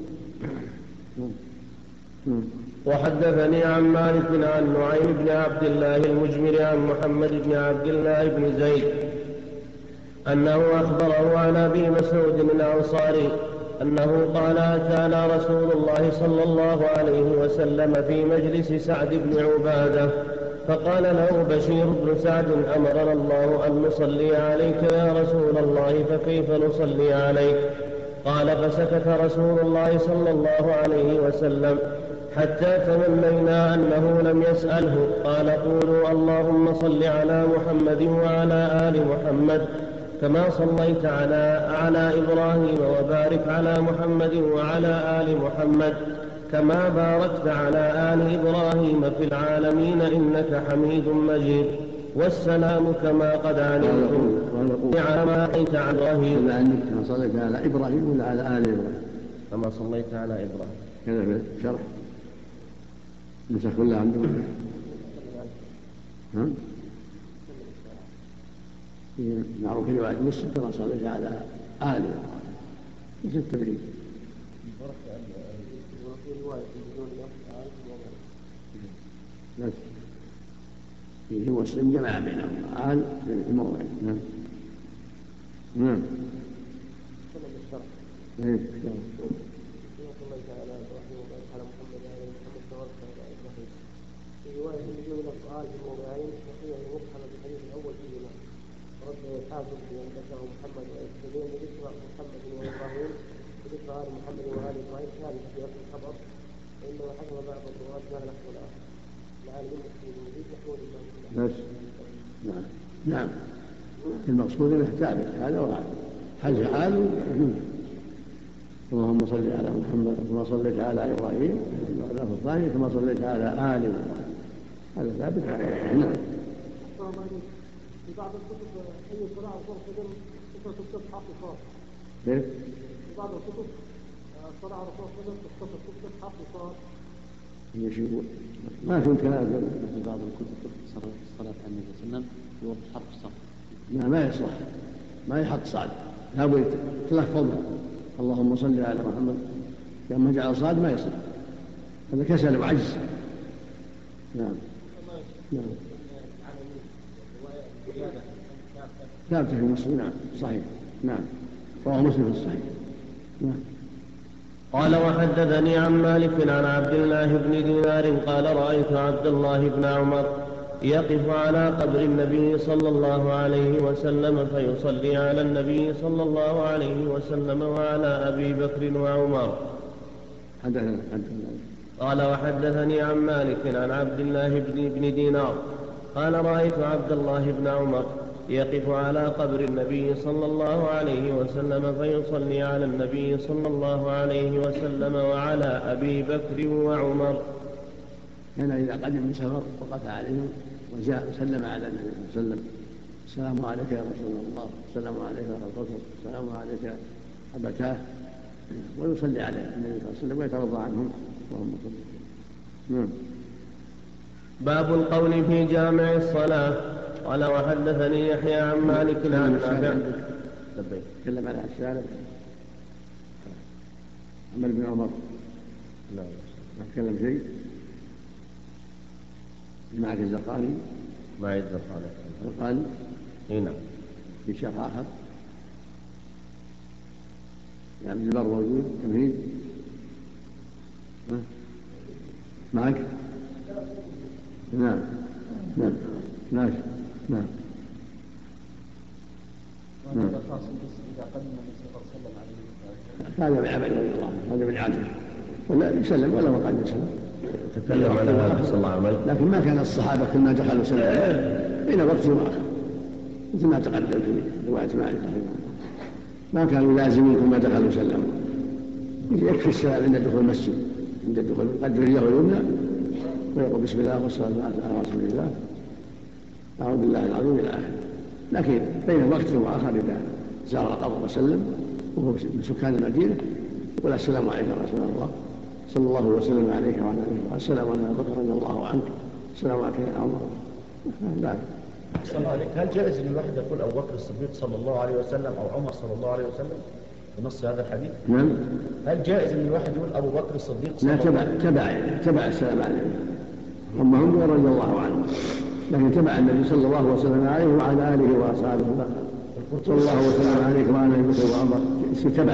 وحدثني عن مالك عن نعيم بن عبد الله المجمر عن محمد بن عبد الله بن زيد أنه أخبره عن أبي مسعود الأنصاري أنه قال: أتانا رسول الله صلى الله عليه وسلم في مجلس سعد بن عبادة، فقال له بشير بن سعد: أمرنا الله أن نصلي عليك يا رسول الله، فكيف نصلي عليك؟ قال: فسكت رسول الله صلى الله عليه وسلم، حتى تمنينا أنه لم يسأله. قال قولوا اللهم صل على محمد وعلى آل محمد كما صليت على إبراهيم وبارك على محمد وعلى آل محمد كما باركت على آل إبراهيم في العالمين إنك حميد مجيد. والسلام كما قد علمتم على ما صليت على إبراهيم كما صليت على إبراهيم ولا على آل إبراهيم كما صليت على إبراهيم. كذا في الشرح نسخ كلها عندهم. معروف في رواية مسلم كما صليت على آل إبراهيم مثل التبريد. فيه مسلم جمع بينهم آل في موضع. نعم نعم. في رواية يجوز الأفعال في الموضعين وفيها المصحف بالحديث الأول فيهما رد الحافظ بأن ذكر محمد ويستدين بذكر محمد وإبراهيم بذكر آل محمد وآل إبراهيم كان في أصل الخبر وإنما حكم بعض الرواة ما نحو الآخر العالم المسلم يريد محمود الله. نعم نعم. المقصود انه ثابت هذا وهذا حج حال يجوز. اللهم صل على محمد كما صليت على ابراهيم في الثاني كما صليت على ال ابراهيم هذا ثابت. نعم. في بعض الكتب اي صلاه او صلاه كثره التصحف وصار. كيف؟ في بعض الكتب صلاه على رسول الله كثره التصحف وصار. ما في كلام في بعض الكتب الصلاة على النبي صلى الله عليه وسلم يوضع حرف صاد. لا ما يصلح ما يحط صاد لابد تلفظها اللهم صل على محمد لما جعل صاد ما يصلح هذا كسل وعجز. نعم نعم. ثابت في مسلم. نعم صحيح. نعم رواه مسلم في الصحيح. نعم. قال وحدثني عن مالك عن عبد الله بن دينار قال رأيت عبد الله بن عمر يقف على قبر النبي صلى الله عليه وسلم فيصلي على النبي صلى الله عليه وسلم وعلى أبي بكر وعمر. قال وحدثني عن مالك عن عبد الله بن دينار قال رأيت عبد الله بن عمر يقف على قبر النبي صلى الله عليه وسلم فيصلي على النبي صلى الله عليه وسلم وعلى أبي بكر وعمر. كان إذا قدم من سفر وقف عليهم وجاء وسلم على النبي صلى الله عليه وسلم السلام عليك يا رسول الله السلام عليك يا رسول الله السلام عليك يا أبتاه ويصلي عليه النبي صلى الله عليه وسلم ويترضى عنهم اللهم صل. نعم. باب القول في جامع الصلاة. قال وحدثني يحيى عن مالك عن نافع. تكلم على الشارع عمر بن عمر لا ما تكلم شيء. معك الزرقاني معي الزرقاني هنا في شيخ آخر يعني البر موجود تمهيد معك. نعم نعم ماشي. نعم نعم. هذا بعمل الله هذا بالعادة ولا يسلم ولا وقد يسلم. تكلم على هذا صلى الله عليه وسلم لكن ما كان الصحابة كل ما دخلوا سلم بين وقت وآخر مثل ما تقدم في رواية مالك ما كانوا لازمين كل ما دخلوا سلم. يكفي السلام عند دخول المسجد عند الدخول يقدر اليده اليمنى ويقول بسم الله والصلاة على رسول الله أعوذ بالله العظيم إلى آخره. لكن بين وقت وآخر إذا زار القبر وسلم وهو من سكان المدينة يقول السلام عليك يا رسول الله صلى الله وسلم عليك وعلى آله السلام على أبي بكر رضي الله عنك السلام عليك يا عمر. لا صلى الله عليه. هل جائز ان الواحد يقول ابو بكر الصديق صلى الله عليه وسلم او عمر صلى الله عليه وسلم بنص هذا الحديث؟ نعم. هل جائز ان الواحد يقول ابو بكر الصديق صلى الله عليه وسلم؟ تبع السلام عليه هم رضي الله عنه لكن تبع النبي صلى الله وسلم عليه وعلى آله وأصحابه صلى الله وسلم عليه وعلى أبي بكر وعمر تبع.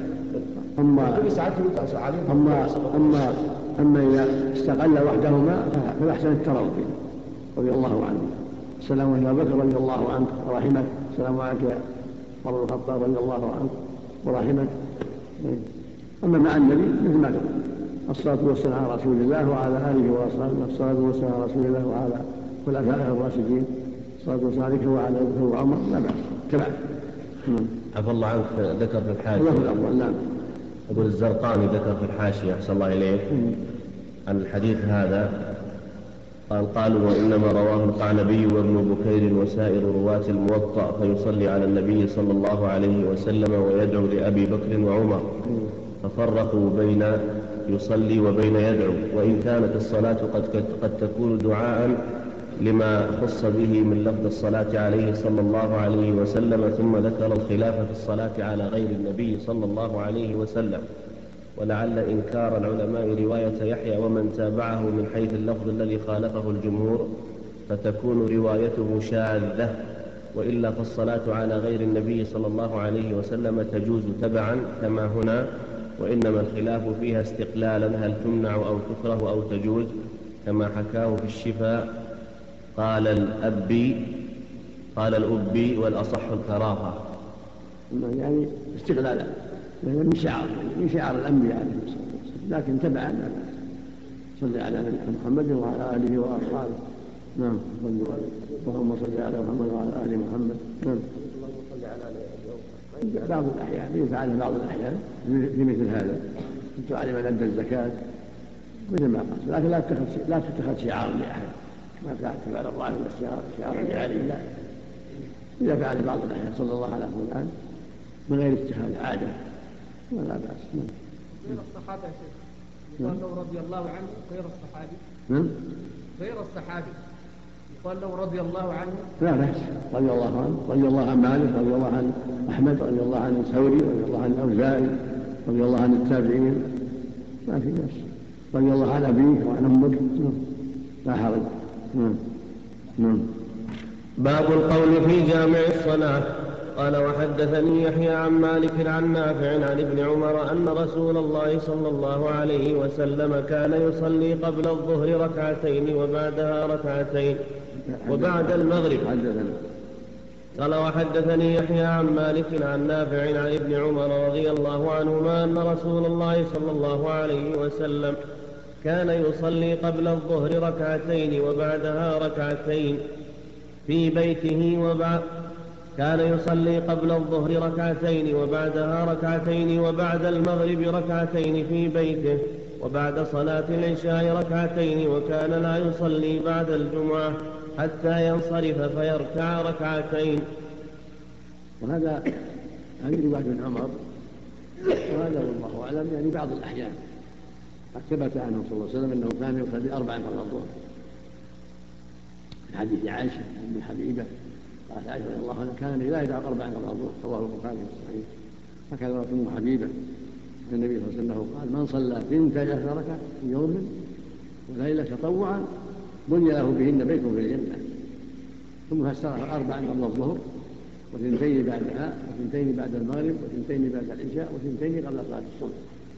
أما إذا استقل وحدهما فالأحسن التروي رضي الله عنه السلام عليك يا بكر رضي الله عنك ورحمك السلام عليك يا عمر بن الخطاب رضي الله عنك ورحمك. أما مع النبي مثل ما قال الصلاة والسلام على رسول الله وعلى آله وأصحابه، الصلاة والسلام على رسول الله وعلى خلفائه الراشدين، الصلاة والسلام عليك وعلى أبي بكر وعمر، لا بأس تبع. عفى الله عنك، ذكر في الحاشية الله الأفضل. نعم. أقول الزرقاني ذكر في الحاشية أحسن الله إليك عن الحديث هذا، قالوا وإنما رواه القعنبي وابن بكير وسائر رواة الموطأ فيصلي على النبي صلى الله عليه وسلم ويدعو لأبي بكر وعمر، ففرقوا بين يصلي وبين يدعو، وإن كانت الصلاة قد تكون دعاء لما خص به من لفظ الصلاة عليه صلى الله عليه وسلم، ثم ذكر الخلاف في الصلاة على غير النبي صلى الله عليه وسلم، ولعل إنكار العلماء رواية يحيى ومن تابعه من حيث اللفظ الذي خالفه الجمهور فتكون روايته شاذة، وإلا فالصلاة على غير النبي صلى الله عليه وسلم تجوز تبعا كما هنا، وإنما الخلاف فيها استقلالا، هل تمنع أو تكره أو تجوز، كما حكاه في الشفاء قال الأبي والأصح الكراهة. يعني استقلالا، من شعار الأنبياء عليه الصلاة والسلام، لكن تبعا صلى على محمد وعلى آله وأصحابه. نعم. اللهم صل على محمد وعلى آل محمد. نعم. بعض الأحيان يفعل بعض الأحيان في مثل هذا، كنت على من أدى الزكاة مثل ما قال، لكن لا تتخذ شعارا لأحد، ما فعل الله ولا شعارا لعلي، لا. إذا فعل بعض الأحيان صلى الله على فلان من غير اتخاذ عادة ولا بأس. غير الصحابة يا شيخ يقال له رضي الله عنه غير الصحابي. غير الصحابي يقال له رضي الله عنه. لا بأس، رضي الله عنه، رضي الله عن مالك، رضي الله عن أحمد، رضي الله عن الثوري، رضي الله عن الأوزاعي، رضي الله عن التابعين، ما في بأس. رضي الله عن أبيك وعن أمك، لا حرج. باب القول في جامع الصلاة. قال وحدثني يحيى عن مالك عن نافع عن ابن عمر أن رسول الله صلى الله عليه وسلم كان يصلي قبل الظهر ركعتين وبعدها ركعتين وبعد المغرب. قال وحدثني يحيى عن مالك عن نافع عن ابن عمر رضي الله عنهما أن رسول الله صلى الله عليه وسلم كان يصلي قبل الظهر ركعتين وبعدها ركعتين في بيته كان يصلي قبل الظهر ركعتين وبعدها ركعتين وبعد المغرب ركعتين في بيته، وبعد صلاة العشاء ركعتين، وكان لا يصلي بعد الجمعة حتى ينصرف فيركع ركعتين. وهذه رواية ابن عمر، وهذا والله أعلم يعني بعض الأحيان قد ثبت عنه صلى الله عليه وسلم أنه كان يصلي 4 قبل الظهر، من حديث عائشة بن حبيبة قالت عائشة رضي الله عنها كان لا يدع 4 قبل الظهر، رواه البخاري في الصحيح. هكذا أم حبيبة النبي صلى الله عليه وسلم قال من صلى 12 ركعة في يوم وليلة تطوعا بني له بهن بيت في الجنة، ثم فسرها 4 قبل الظهر و2 بعدها و2 بعد المغرب و2 بعد العشاء و2 قبل صلاة الصبح.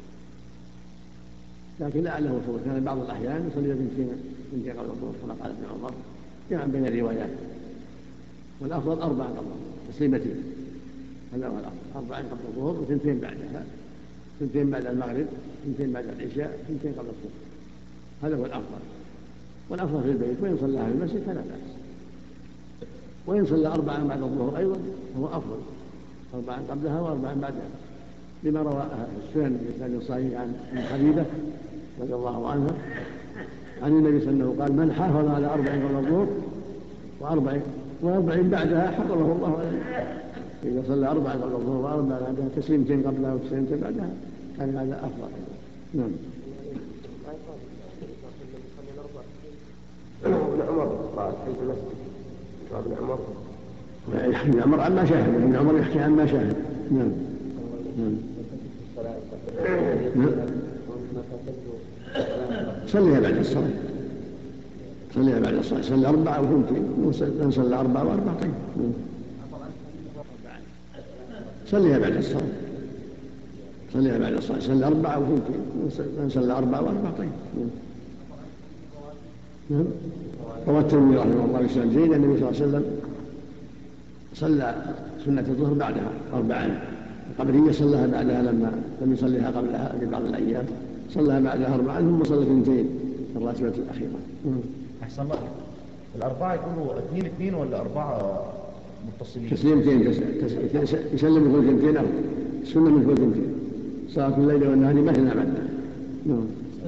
لكن لعله صلى الله عليه وسلم بعض الأحيان يصلي 2 قبل الظهر كما قال ابن عمر، جمعا بين الروايات، والأفضل 4 قبل تسليمتين، هذا هو الأفضل، 4 قبل الظهر و2 بعدها، 2 بعد المغرب، 2 بعد العشاء، 2 قبل الصبح، هذا هو الأفضل. والأفضل في البيت، وإن صلىها في المسجد فلا بأس، وإن صلى 4 بعد الظهر أيضا هو أفضل، 4 قبلها و4 بعدها، لما روى السنن بإسناد صحيح عن حبيبة رضي الله عنها عن النبي صلى الله عليه وسلم قال من حافظ على 4 قبل الظهر و40 بعدها حفظه الله عليه. إذا صلى 4 قبل الظهر و4 بعدها، تسليمتين قبلها وتسليمتين بعدها، كان هذا أفضل. نعم. ابن عمر قال حيث المسجد ابن عمر يحكي ابن عمر عما شاهد، ابن عمر يحكي عما شاهد. نعم. صليها بعد الصلاة، صليها بعد الصلاة، صلي 4 و2، صلى 4 و4 طيب. صليها بعد الصلاة، صليها بعد الصلاة، صلي 4 و2، صلى 4 و4 طيب. نعم. روى الترمذي رحمه الله بسند زيد النبي صلى الله عليه وسلم صلى سنة الظهر بعدها 4، القبلية صلىها بعدها لما لم يصليها قبلها في بعض الأيام، صلى بعدها 4 ثم صلى 2 الراتبة الأخيرة. أحسن الله. الأربعة يكونوا 2 ولا 4 متصلين؟ تسليمتين، يسلم من كل 2 أو السنة من كل 2. صلاة الليل والنهار مثنى مثنى.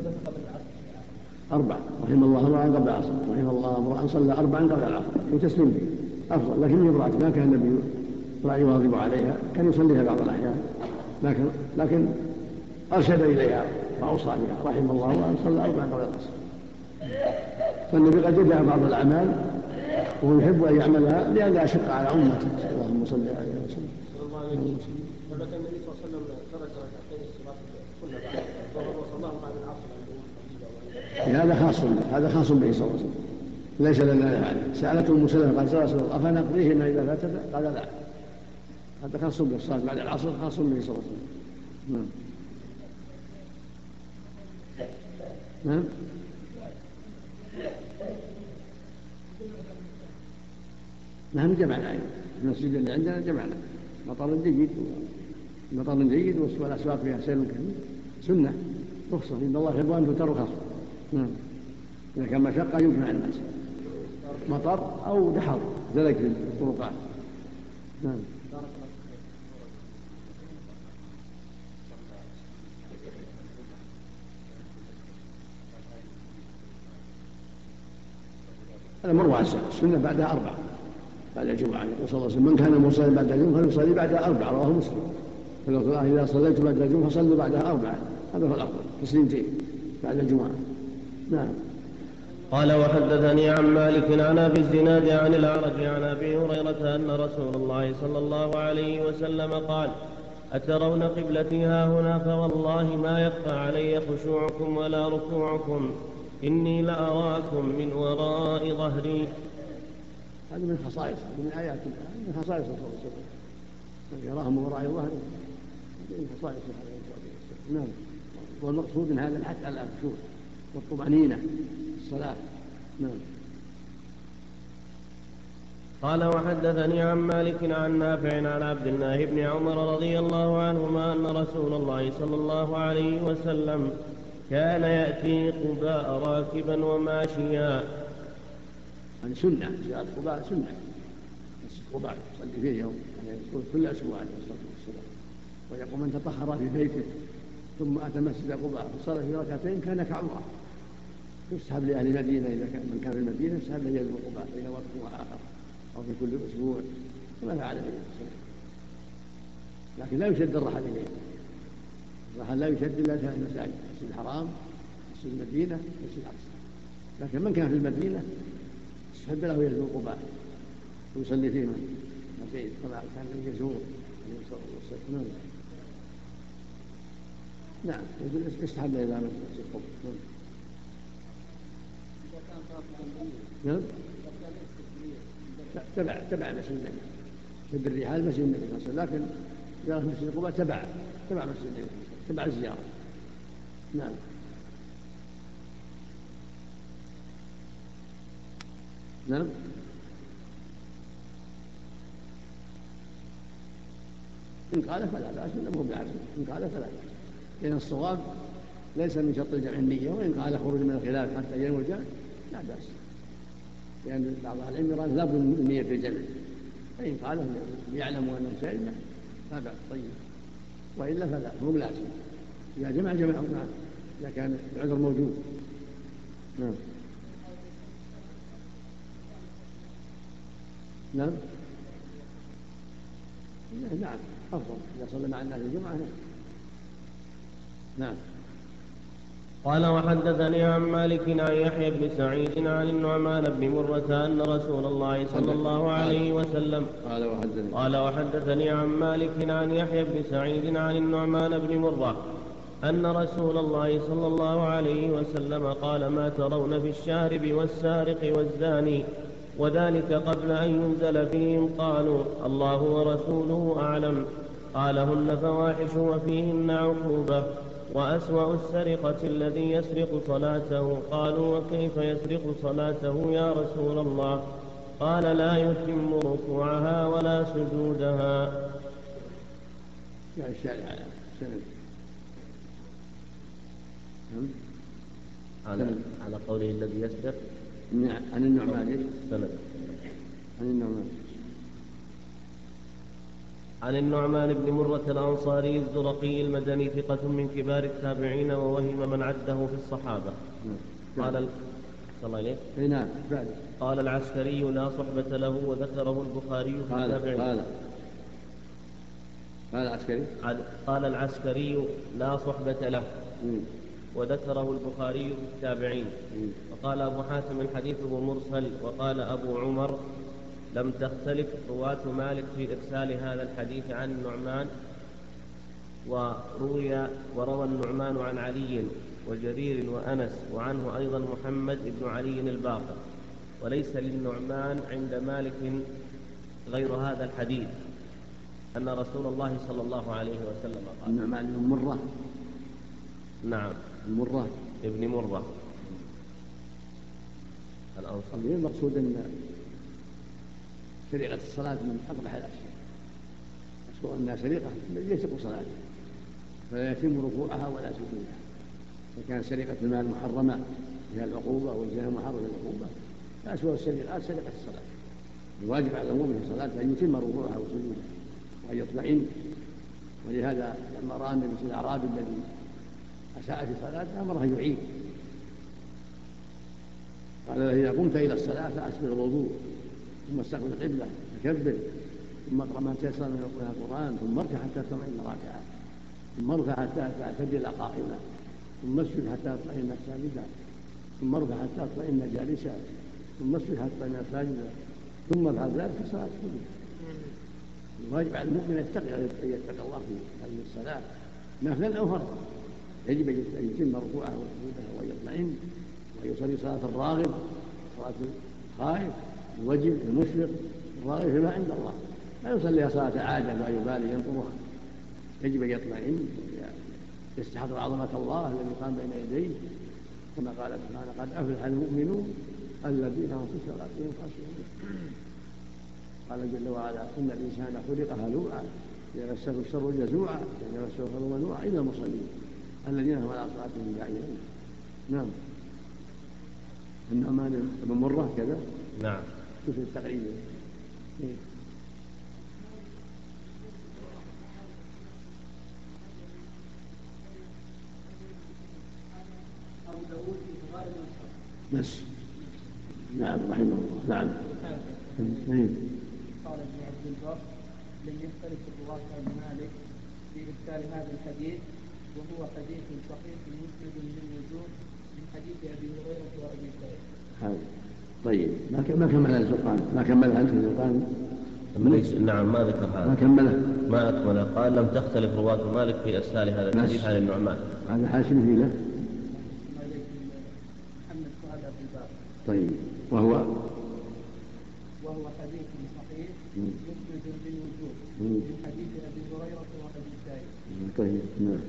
4 رحم الله امرأ قبل العصر، رحم الله امرأ صلى 4 قبل العصر وتسليم أفضل، لكن من برعته ما كان النبي لا يواظب عليها، كان يصليها بعض الأحيان، لكن أرشد إليها وأوصى بها رحم الله امرأ صلى 4 قبل العصر. فالنبي قد يدع بعض الأعمال وهو يحب أن يعملها لئلا يشق على أمته. اللهم صل عليه وسلم. ثبت النبي صلى الله عليه وسلم ترك ركعتين الصلاه كلها بعد الظهر وصلاه بعد العصر. هذا خاص به صلى الله عليه وسلم، ليس لنا يعني. سألته أم سلمة قال: يا رسول الله أفنقضيهن إذا فاتت؟ قال: لا، هذا خاص به، الصلاة بعد العصر خاص به صلى الله عليه وسلم. نعم. نحن جمعنا أيضا المسجد اللي عندنا، جمعنا مطر جيد والأسواق فيها سير كثير، سنة رخصة، إن الله يحب أن تؤتى رخص. إذا كان مشقة يجمع الناس، مطر أو دحر زلق في الطرقات. نعم. الأمر واسع، السنة بعدها 4 بعد الجمعة. صلى الله عليه وسلم: من كان مصلي بعد الجمعة فليصلي بعدها 4، رواه مسلم. فلو إذا صليت بعد الجمعة فصلوا بعدها 4، هذا هو الأفضل، تسليمتين بعد الجمعة. نعم. قال: وحدثني عن مالك عن أبي الزناد عن الأعرج عن أبي هريرة أن رسول الله صلى الله عليه وسلم قال: أترون قبلتي هاهنا؟ فوالله ما يخفى علي خشوعكم ولا ركوعكم، إني لأراكم من وراء ظهري. هذا من خصائص، من آيات الله، من خصائص صلى الله عليه وسلم، من يراه من وراء ظهره، من خصائص عليه الصلاة والسلام. نعم. والمقصود من هذا الحث على الخشوع والطمأنينة في الصلاة. نعم. قال: وحدثني عن مالك عن نافع عن عبد الله بن عمر رضي الله عنهما أن رسول الله صلى الله عليه وسلم كان يأتي قباء راكبا وماشيا. يعني سنة زيارة قباء، سنة مسجد قباء يصلي فيه يوم، يعني كل أسبوع عليه الصلاة والسلام. ويقول: من تطهر في بيته ثم أتى مسجد قباء فصلى في ركعتين كان كعمرة. يسحب لأهل المدينة، إذا من كان في المدينة يسحب لأهل قباء إلى وقت آخر أو في كل أسبوع، كما فعل النبي صلى الله عليه وسلم. لكن لا يشد الرحل إليه، الرحل لا يشد إلا في المساجد، مسجد الحرام، مسجد المدينة، مسجد الأقصى. لكن من كان في المدينة يسحب له يزور قباء ويصلي فيه مسجد كما كان يزور عليه الصلاة والسلام. نعم، يستحب له إلى مسجد قباء. نعم. تبع مسجد النبي، شد الرحال مسجد النبي صلى الله عليه وسلم، لكن زيارة مسجد قباء تبع مسجد النبي، تبع الزيارة. نعم. نعم. إن قال فلا بأس، مو بعزم، إن قال فلا بأس، لأن الصواب ليس من شرط الجمع النية، وإن قال خروج من الخلاف حتى ينوي الجمع لا بأس، لأن بعض العلم يرى لا بد من نية الجمع، فإن قال يعلم أنه سائل لا بأس. طيب، وإلا فلا، هو لازم إذا جمع جمعه، نعم، إذا كان العذر موجود. نعم. نعم. نعم، أفضل إذا صلى مع الناس الجمعة. نعم. قال: وحدثني عن مالك عن يحيى بن سعيد عن النعمان بن مرة أن رسول الله صلى الله عليه وسلم قال: وحدثني عن مالك عن يحيى بن سعيد عن النعمان بن مرة أن رسول الله صلى الله عليه وسلم قال: ما ترون في الشارب والسارق والزاني؟ وذلك قبل أن ينزل فيهم. قالوا: الله ورسوله أعلم. قال: هن فواحش وفيهن عقوبة، وأسوأ السرقة الذي يسرق صلاته. قالوا: وكيف يسرق صلاته يا رسول الله؟ قال: لا يتم ركوعها ولا سجودها. على قوله الذي يسبق عن النعمان سند. عن عن النعمان النعمان بن مرة الأنصاري الزرقي المدني ثقة من كبار التابعين ووهم من عده في الصحابة. قال صلى الله عليه. نعم. قال العسكري لا صحبة له وذكره البخاري في التابعين. قال العسكري لا صحبة له وذكره البخاري في التابعين. وقال أبو حاتم حديثه مرسل. وقال أبو عمر لم تختلف رواة مالك في إرسال هذا الحديث عن النعمان، وروى النعمان عن علي وجرير وأنس وعنه أيضا محمد بن علي الباقر، وليس للنعمان عند مالك غير هذا الحديث أن رسول الله صلى الله عليه وسلم قال. النعمان بن مرة. نعم. مرة ابن مرة الأنصاري. المقصود أن سرقة الصلاة من أقبح الأشياء، أشكر أنها سرقة يسرق صلاته فلا يتم ركوعها ولا سجودها. فكان سرقة المال محرمة فيها العقوبة والزنا محرمة العقوبة، فأسوأ السرقات سرقة الصلاة. الواجب على المؤمن في الصلاة أن يتم ركوعها وسجودها وأن يطمئن. ولهذا لما رأى النبي صلى الله عليه وسلم الأعرابي الذي أساء في صلاته أمره أن يعيد. قال له إذا قمت إلى الصلاة فأسبغ الوضوء ثم استقبل القبلة فكبر ثم اقرأ ما تيسر من القرآن ثم اركع حتى تطمئن راكعا ثم ارفع حتى تعتدل قائما ثم اسجد حتى تطمئن ساجدا ثم ارفع حتى تطمئن جالسا ثم اسجد حتى تطمئن ساجدا ثم افعل ذلك في الصلاة كلها. الواجب على المؤمن أن يتقي الله في هذه الصلاة نافلا أو فرضا. يجب أن يتم ركوعه وسجوده وأن يطمئن وأن يصلي صلاة الراغب، صلاة الخائف الوجل المشفق الراغب فيما عند الله، لا يصلي صلاة عادة لا يبالي ينظرها. يجب أن يطمئن يستحضر عظمة الله الذي قام بين يديه كما قال سبحانه قد أفلح المؤمنون الذين هم في صلاتهم خاشعون. قال جل وعلا إن الإنسان خلق هلوعا إذا مسه الشر جزوعا إذا مسه الخير منوعا إلا المصلين الذين هم على صلاتهم دائمون. نعم. النعمان بن مرة كذا. نعم. شوف التقريب. بس. نعم رحمه الله. نعم. قال ابن عبد البر لم يختلف الرواة عن مالك في إرسال هذا الحديث وهو حديث صحيح مسند بالوجوه من حديث أبي هريرة وأبي سعيد. طيب ما كمل الزرقان ما كمل أنت الزرقان. نعم ما ذكر هذا. ما كمله. ما أكمله. قال لم تختلف رواة مالك في إرسال هذا الحديث عن النعمان. هذا حاشم فيه له. محمد فؤاد في الباب. طيب وهو حديث صحيح مسند بالوجوه من حديث أبي هريرة وأبي سعيد. طيب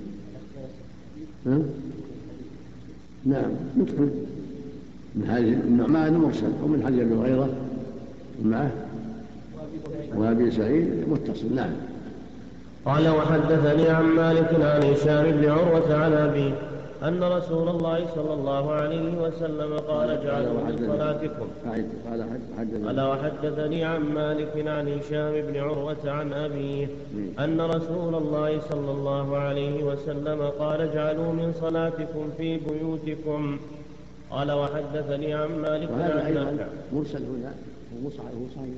نعم. نعم ندخل من حديث النعمان مرسل ومن حديث أبي هريرة معه وأبي سعيد متصل. نعم. قال وحدثني عن مالك عن هشام بن عروة عن أبيه أن رسول الله صلى الله عليه وسلم قال اجعلوا من صلاتكم. قال وحدثني عن مالك عن هشام بن عروة عن أبيه أن رسول الله صلى الله عليه وسلم قال اجعلوا من صلاتكم في بيوتكم. قال وحدثني عن مالك عن نافع. مرسل هنا ومصعب صحيح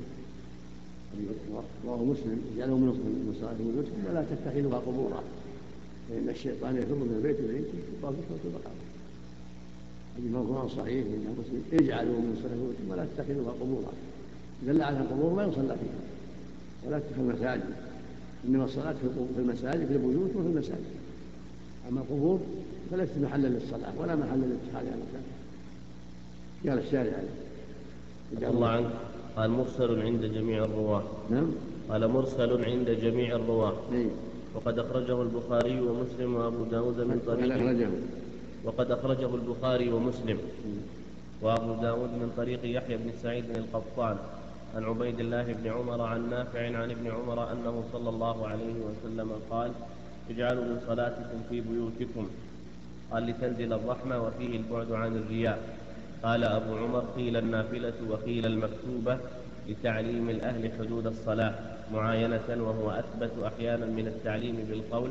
رواه مسلم اجعلوا من صلاتكم في بيوتكم ولا تتخذوها قبورا فإن الشيطان يفر من البيت إليك يقال في سورة البقرة. حديث مرفوع صحيح إن مسلم اجعلوا من صلاتكم ولا تتخذوها قبورا. دل على القبور ما يصلى فيها ولا تتخذ المساجد، إنما الصلاة في المساجد في البيوت وفي المساجد. أما القبور فليست محلا للصلاة ولا محلا لاتخاذها مكان. قال الشارع الله عنك قال مرسل عند جميع الرواة. نعم. قال مرسل عند جميع الرواة. وقد أخرجه البخاري ومسلم وأبو داود من طريق وقد أخرجه البخاري ومسلم وأبو داود من طريق يحيى بن سعيد القطان عن عبيد الله بن عمر عن نافع عن ابن عمر أنه صلى الله عليه وسلم قال اجعلوا من صلاتكم في بيوتكم. قال لتنزل الرحمة وفيه البعد عن الرياء. قال أبو عمر قيل النافلة وقيل المكتوبة لتعليم الأهل حدود الصلاة معاينة، وهو أثبت أحيانا من التعليم بالقول.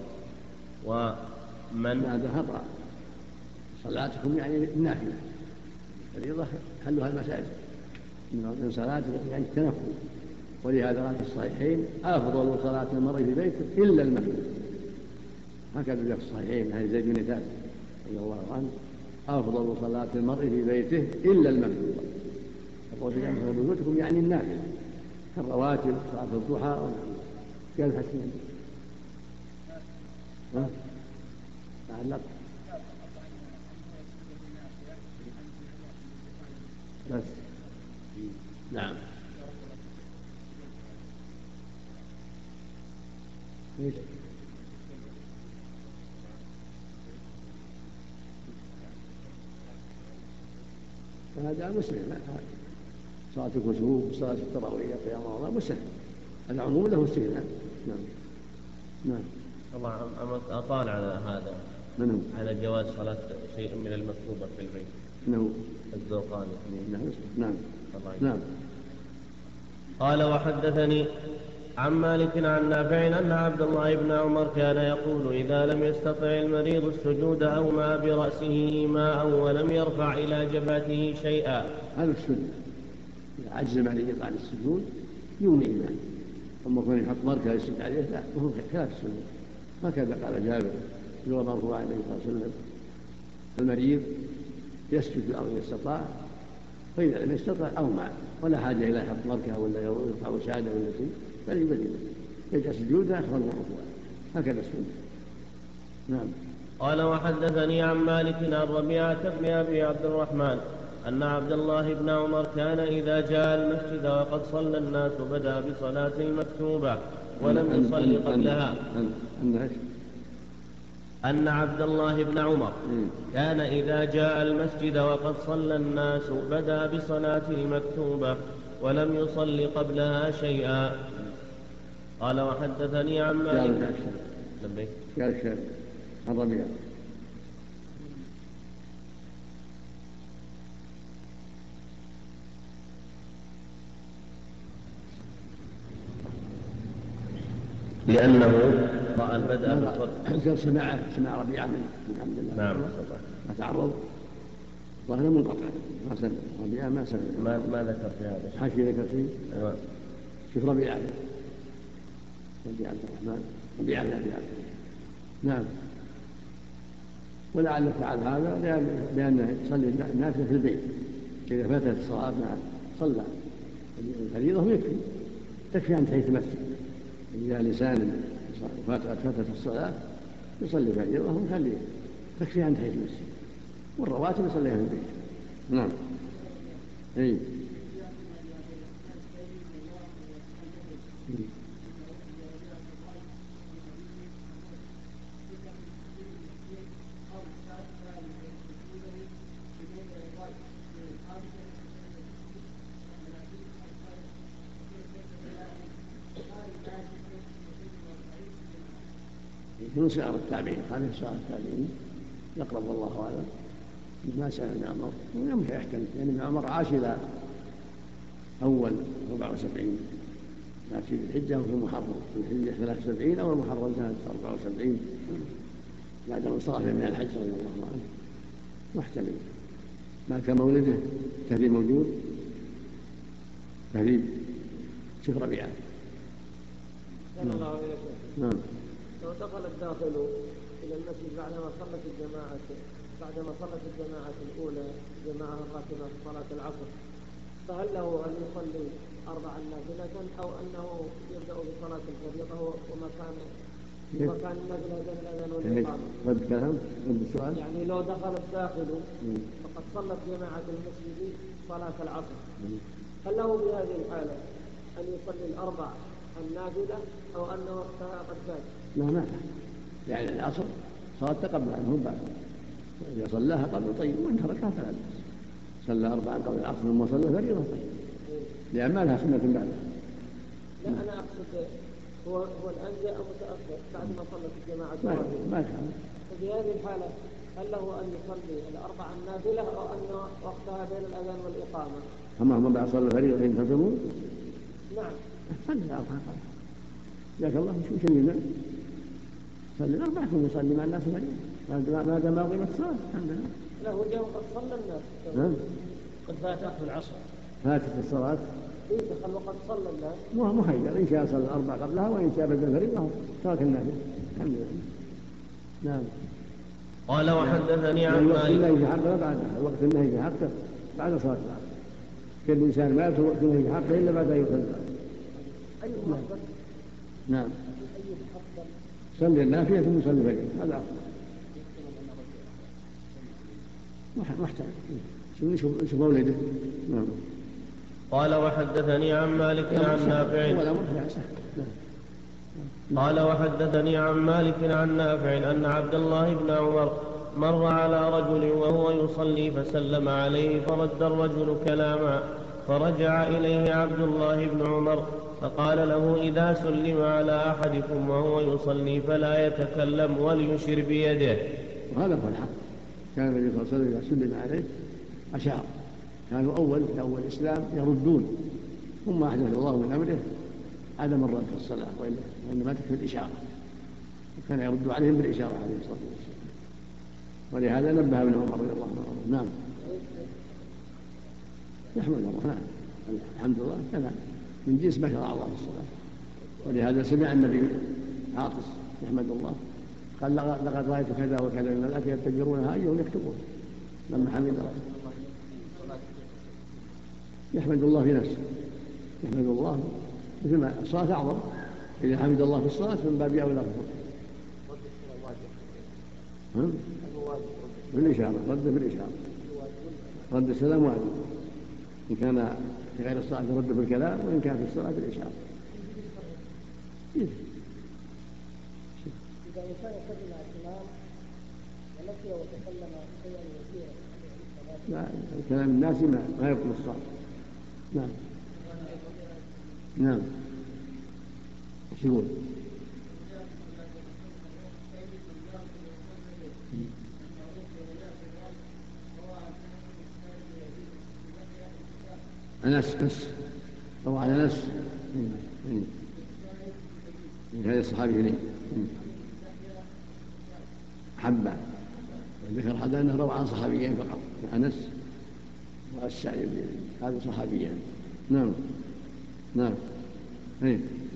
ومن هذا خطأ. صلاتكم يعني النافلة، الفريضة حلها المساجد، من صلاة يعني التنفل. ولهذا قال في الصحيحين أفضل صلاة المرء في بيته إلا المكتوبة. هكذا جاء في الصحيحين عن زيد بن ثابت رضي الله عنه أفضل صلاة المرء في بيته إلا المكتوبة. يقول في جمع بيوتكم يعني النافلة كالرواتب، صلاة الضحى قال حسين تعلق بس. نعم. هذا مسلم، صلاة الكسوف وصلاة التراويح قيام الله مسلم، العموم له استثناء. نعم. نعم. الله أطال على هذا على جواز صلاة شيء من المكتوبة في البيت. نعم. الزوقاني. نعم. نعم. قال وحدثني عن مالك عن نافع أن عبد الله بن عمر كان يقول إذا لم يستطع المريض السجود أومى برأسه إيماء ولم يرفع إلى جبهته شيئا. هذا السنة، إذا عجز المريض عن السجود يومي إيماء، أما كون يحط مركز يسجد عليه لا، وهو خلاف السنة. هكذا قال جابر يروى مرفوعا عليه الصلاة والسلام المريض يسجد في الأرض إن استطاع، فإذا لم يستطع أومى، ولا حاجة إلى يحط مركز ولا يرفع وسادة ولا شيء، بل يبدل يجعل سجوده أخبر مرفوعا، هكذا السنة. نعم. قال وحدثني عن مالك عن ربيعة بن أبي عبد الرحمن أن عبد الله بن عمر كان إذا جاء المسجد وقد صلى الناس بدأ بصلاة المكتوبة ولم يصلي قبلها. أن عبد الله بن عمر كان إذا جاء المسجد وقد صلى الناس بدأ بصلاة المكتوبة ولم يصلي قبلها شيئا. قال وحدثني عن مالك قال الشيخ عن ربيعة لأنه رأى البدء سمع ربيعة من الحمد لله. نعم. ما تعرض ظاهر منقطع، ما سمع ربيعة ما سمع. ما ذكر في هذا حاشي ذكر فيه. أيوة. شوف ربيعة عبد الرحمن ربيعة بن أبي عبد. نعم. ولعل فعل هذا لأنه يصلي النافلة في البيت، إذا فاتت الصلاة صلى الفريضة يكفي أن تحيث المسجد. إذا لسان فاتت الصلاة يصلي فريضة ويخليه، تكفي أن تحيث المسجد، والرواتب يصليها في البيت. نعم. أي. من سائر التابعين، هذا سائر التابعين يقرب والله أعلم ما سأل ابن عمر، ويمكن يحتمل لأن ابن عمر عاش إلى أول 74 في الحجة وفي المحرم، في الحجة 73 أو المحرم سنة 74 بعد انصرافه من الحج رضي الله عنه، محتمل. ما كان مولده تهذيب موجود، تهذيب شيخ ربيعة. نعم. لو دخل الداخل إلى المسجد بعدما صلت الجماعة الأولى جماعة الراتبة في صلاة العصر، فهل له أن يصلي 4 نافلة أو أنه يبدأ بصلاة الفريضة ومكان النافلة بين الأذان والإقامة؟ رد كلام، رد السؤال. يعني لو دخل الداخل فقد صلت جماعة المسجد صلاة العصر، هل له بهذه الحالة أن يصلي 4 النافلة أو أنه وقتها قد فات؟ لا ما يعني العصر صلاة قبل عنه بعد، إذا صلاها قبل طيب وإن تركها فلا بأس. صلى 4 قبل العصر ثم صلى فريضة طيب، لأن ما لها سنة بعدها. لا أنا أقصد هو الآن جاء متأخر بعد ما صلت الجماعة ما كان. ففي هذه الحالة هل له أن يصلي الأربع النافلة أو أن وقتها بين الأذان والإقامة؟ أما هم بعد صلاة الفريضة ينتظرون؟ نعم. صلي الأربع جزاك الله شو لنا؟ صلي الأربع ثم يصلي مع الناس فريضة ما دام أقيمت الصلاة الحمد لله. لا هو جاء وقد صلى الناس. نعم. قد فاتته العصر. فاتت الصلاة. إيه دخل وقد صلى الناس. مو خير إن شاء صلى الأربع قبلها وإن شاء بدل الفريضة ترك النافلة الحمد لله. نعم. قال وحدثني عن وقت مالك. النهي في حقه بعد وقت النهي في حقه بعد صلاة العصر. كل إنسان ما يدخل وقت النهي في حقه إلا بعد أن يصلي. أيهما أفضل؟ نعم. أيهما أفضل؟ صلي النافلة ثم صلي الفجر هذا أفضل. محتاج شوف مولده. نعم. قال وحدثني عن مالك عن نافع. قال وحدثني عن مالك عن نافع أن عبد الله بن عمر مر على رجل وهو يصلي فسلم عليه فرد الرجل كلاما فرجع إليه عبد الله بن عمر فقال له إذا سلم على أحدكم وهو يصلي فلا يتكلم وليشر بيده. وهذا هو الحق. كان النبي صلى الله عليه وسلم إذا سلم عليه أشار. كانوا في أول الإسلام يردون ثم أحدث الله من أمره عدم الرد في الصلاة وإنما تكفي الإشارة وكان يرد عليهم بالإشارة عليه الصلاة والسلام ولهذا نبه ابن عمر رضي الله عنه. نعم. يحمد الله. نعم الحمد لله كذا من جنس ما شرع الله في الصلاة ولهذا سمع النبي عاطس يحمد الله قال لقد رأيت كذا وكذا من الأكل يتجرونها أيهم يكتبون لما حمد الله يحمد الله في نفسه يحمد الله مثل ما الصلاة أعظم إذا حمد الله في الصلاة من باب أولى بالإشارة رد السلام واجب إن كان في غير الصلاة يرد بالكلام وإن كان في الصلاة بالإشارة. إذا كان يقدم الكلام ونسي وتكلم شيئا يسيرا لا الكلام الناس ما يبطل الصلاة. نعم. نعم. ايش يقول؟ أنس بس أو على أنس هذا الصحابي لي حبة ذكر هذا أنه روى عن صحابيين فقط أنس والسعي هذا صحابيان. نعم. نعم. ايه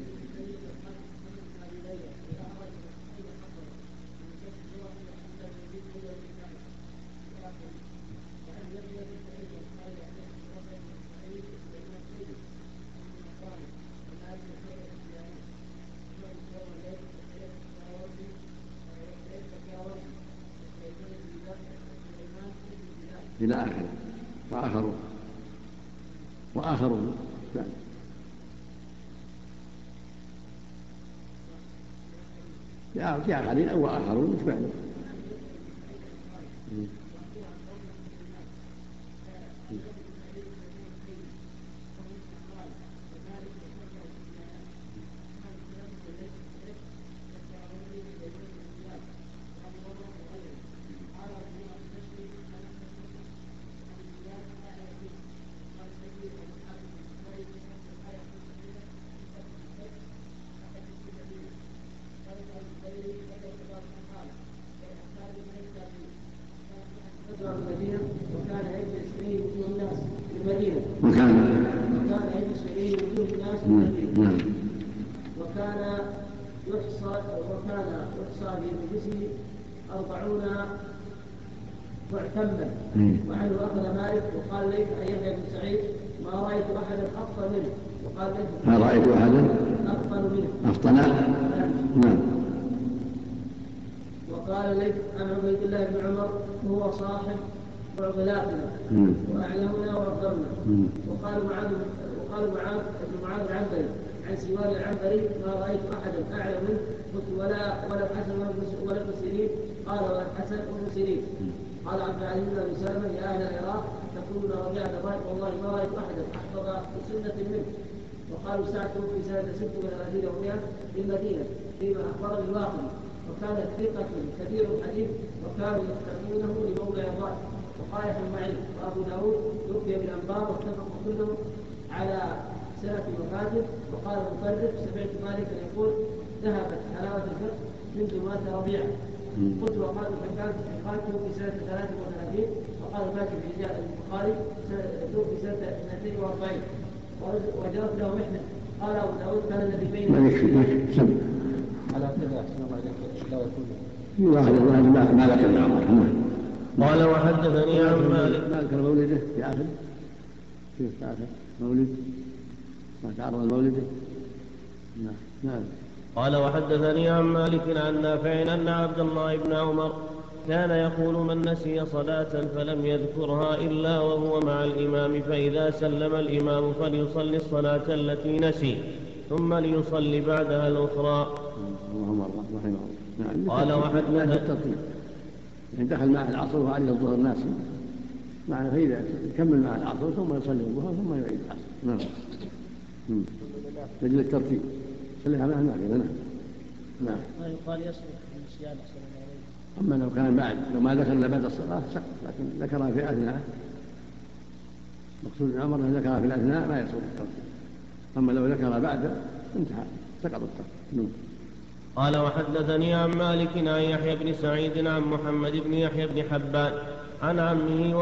إلى آخره وآخرون بعد. جاء عليه أو آخرون مش بعده. يحصى بمجلسه 40 معتما وعنه أخذ مالك وقال ليس أن يحيى بن سعيد ما رأيت أحدا أفضل منه وقال ليس ما رأيت أحدا أفضل منه أفضل. نعم. وقال ليس عن عبيد الله بن عمر هو صاحب معضلاتنا وأعلمنا وأفضلنا. وقال معاذ العنبري عن سوار العنبري ما رأيت أحدا أعلم منه قلت ولا الحسن ولا ابن سيرين قال ولا الحسن وابن سيرين. قال عبد العزيز بن سلمة يا أهل العراق تقولون ربيعة الرأي والله ما رأيت أحدا أحفظ بسنة منه. وقالوا ساعته في سنة 36 بالمدينة فيما أخبرني الواقدي وكان ثقة كبير الحديث وكانوا يستقيمونه لمولى الرأس. وقال ابن معين وأبو داود توفي بالأنبار واتفقوا كلهم على سنة وفاته. وقال المفرد سمعت مالكا يقول ذهبت حلاوة الفقه منذ مات ربيعة. قلت وقال الحكام في سنة 33. وقال مالك في رجال البخاري توفي سنة 42 وجرت له محنة. قال أبو داود كان الذي بين على كذا أحسن الله عليك لا يكون ما لك العمر. قال وحدثني عن مالك ما ذكر مولده في آخر كيف آخر مولد ما تعرض مولده. نعم. قال وحدثني عن مالك عن نافع أن عبد الله بن عمر كان يقول من نسي صلاة فلم يذكرها إلا وهو مع الإمام فإذا سلم الإمام فليصلي الصلاة التي نسي ثم ليصلي بعدها الأخرى. قال وحدثني يعني دخل مع العصر وعليه الظهر ناسي معنى فإذا يكمل مع العصر ثم يصلي الظهر ثم يعيد العصر. نعم. لجل الترتيب صليها معه كذا. نعم. ما يقال يصرف النسيان أحسن الله عليه. أما لو كان بعد لو ما ذكر إلا بعد الصلاة سقط لكن ذكرها في أثناء مقصود الأمر أنه ذكرها في الأثناء لا يصرف الترتيب. أما لو ذكرها بعد انتهى سقط الترتيب. قال وحدثني عن مالك عن يحيى بن سعيد عن محمد بن يحيى بن حبان عن عمه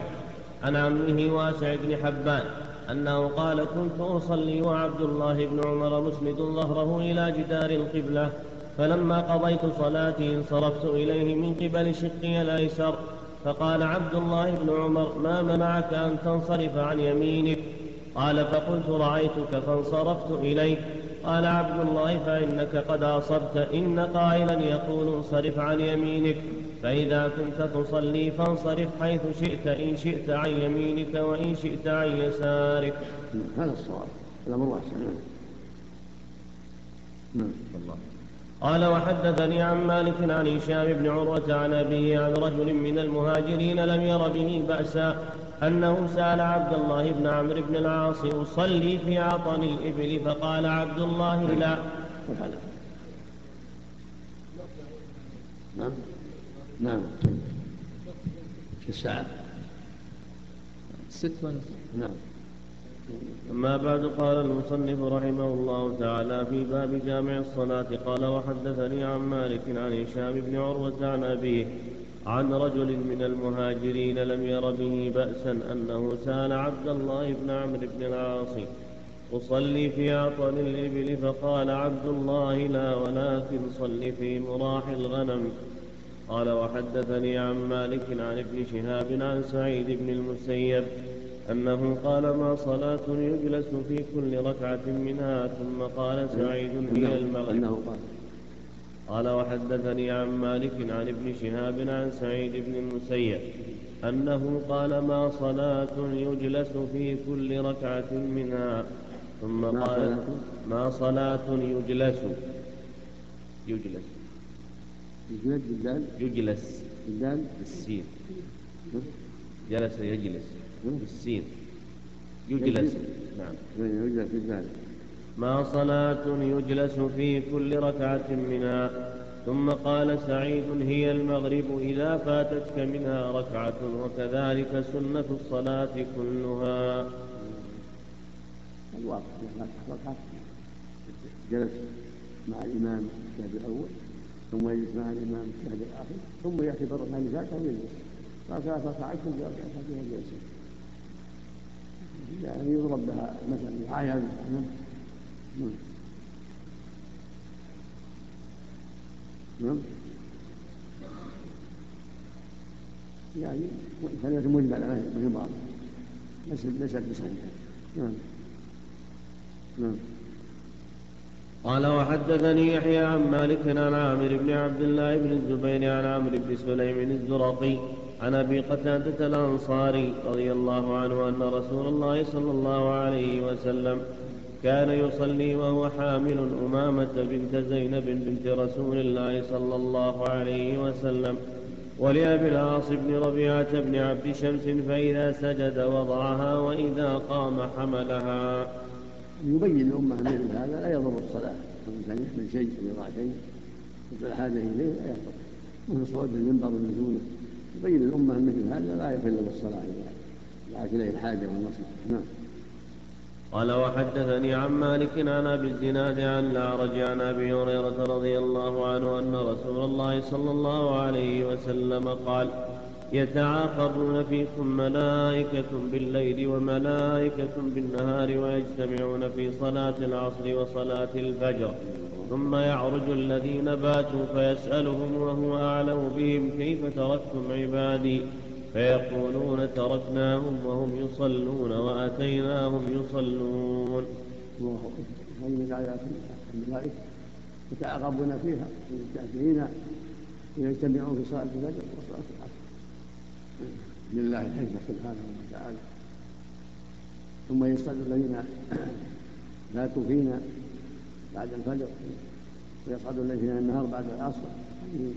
واسع بن حبان أنه قال كنت أصلي وعبد الله بن عمر مسند ظهره إلى جدار القبلة فلما قضيت صلاتي انصرفت إليه من قبل شقي الأيسر فقال عبد الله بن عمر ما منعك أن تنصرف عن يمينك؟ قال فقلت رأيتك فانصرفت إليك. قال عبد الله فإنك قد أصبت إن قائلا يقول انصرف عن يمينك فإذا كنت تصلي فانصرف حيث شئت إن شئت عن يمينك وإن شئت عن يسارك. هذا الصواب الأمر واسع. قال وحدثني عن مالك عن هشام بن عروة عن أبيه عن رجل من المهاجرين لم ير به بأسا أنه سأل عبد الله بن عمرو بن العاص أصلي في عطن الإبل فقال عبد الله لا. نعم في الساعة 6 ونصف. نعم. أما بعد قال المصنف رحمه الله تعالى في باب جامع الصلاة قال وحدثني عن مالك عن هشام بن عروة عن أبيه عن رجل من المهاجرين لم ير به بأسا أنه سأل عبد الله بن عمرو بن العاص أصلي في عطن الإبل فقال عبد الله لا ولكن صل في مراح الغنم. قال وحدثني عن مالك عن ابن شهاب عن سعيد بن المسيب أنه قال ما صلاة يجلس في كل ركعة منها ثم قال سعيد هي المغرب. قال وحدثني عن مالك عن ابن شهاب عن سعيد بن المسيب أنه قال ما صلاة يجلس في كل ركعة منها ثم قال ما صلاة يجلس بالسين جلس يجلس بالسين يجلس. نعم. ما صلاة يجلس في كل ركعة منها ثم قال سعيد هي المغرب إذا فاتتك منها ركعة وكذلك سنة الصلاة كلها. الواقع جلس مع الإمام في الشهد الأول ثم يجلس مع الإمام في الشهد الآخر ثم يأتي بالركعة الفاتحة ويجلس فثلاث ركعات كل ركعة فيها جلسة يعني يضرب بها مثلا العيان. نعم. يعني كلمة مجملة بغضاب ليست بصحيحة. نعم. قال وحدثني يحيى عن مالك عن عامر بن عبد الله بن الزبير عن عمرو بن سليم الزرقي عن أبي قتادة الأنصاري رضي الله عنه أن رسول الله صلى الله عليه وسلم كان يصلي وهو حامل أمامة بنت زينب بنت رسول الله صلى الله عليه وسلم ولأبي العاص بن ربيعة بن عبد شمس فإذا سجد وضعها وإذا قام حملها. يبين الأمة مثل هذا لا يضر الصلاة الإنسان يحمل شيء أو يضع شيء الحاجة إليه لا يقطع، مثل صعود المنبر ونزوله يبين الأمة أن مثل هذا لا يخل بالصلاة إذا دعت إليه الحاجة والمصلحة. نعم. قال وحدثني عن مالك عن أبي الزناد عن الأعرج عن أبي هريرة رضي الله عنه أن رسول الله صلى الله عليه وسلم قال: يتعاقبون فيكم ملائكة بالليل وملائكة بالنهار ويجتمعون في صلاة العصر وصلاة الفجر، ثم يعرج الذين باتوا فيسألهم وهو أعلم بهم: كيف تركتم عبادي؟ فيقولون: تركناهم وهم يصلون وأتيناهم يصلون. ومن آيات الملائكة يتعاقبون فيها الكافرين ويجتمعون في صلاة الفجر وصلاة العصر، لله الحكمة سبحانه وتعالى. ثم يصعد الذين باتوا فينا بعد الفجر ويصعد الذين النهار بعد العصر. هذه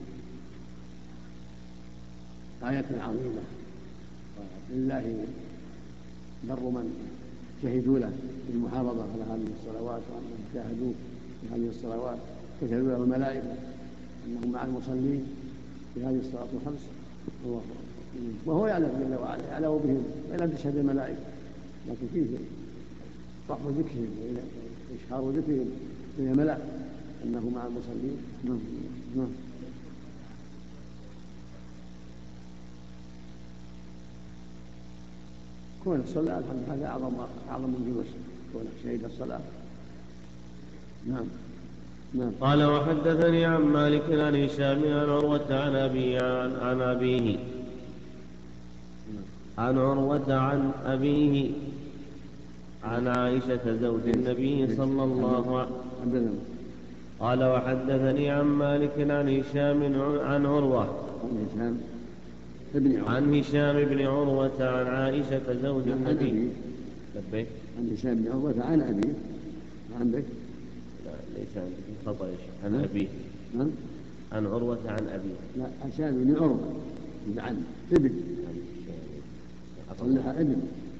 آية عظيمة، لله بر من شهدوا له بالمحافظة على هذه الصلوات، وأنهم شاهدوه في هذه الصلوات، كتبوا له الملائكة أنهم مع المصلين في هذه الصلاة الخمس، وهو يعلم جل وعلا، يعلم بهم وإن لم تشهد الملائكة، لكن فيه رفع ذكرهم وإشهار ذكرهم من الملأ أنه مع المصلين. نعم. كون الصلاة هذا أعظم من جلوس كونك شهيد الصلاة. نعم. نعم. قال وحدثني عن مالك عن هشام عن عروة عن أبيه عن عروة عن أبيه عن عائشة زوج النبي صلى الله عليه وسلم. قال وحدثني عن مالك عن هشام عن عروة عن هشام بن عروة عن عائشة زوج النبي. عن هشام بن عروة عن أبيه. عندك؟ لا ليس عندك خطأ عن أبيه. عن عروة عن أبيه. لا هشام بن عروة عن ابن أصلها ابن.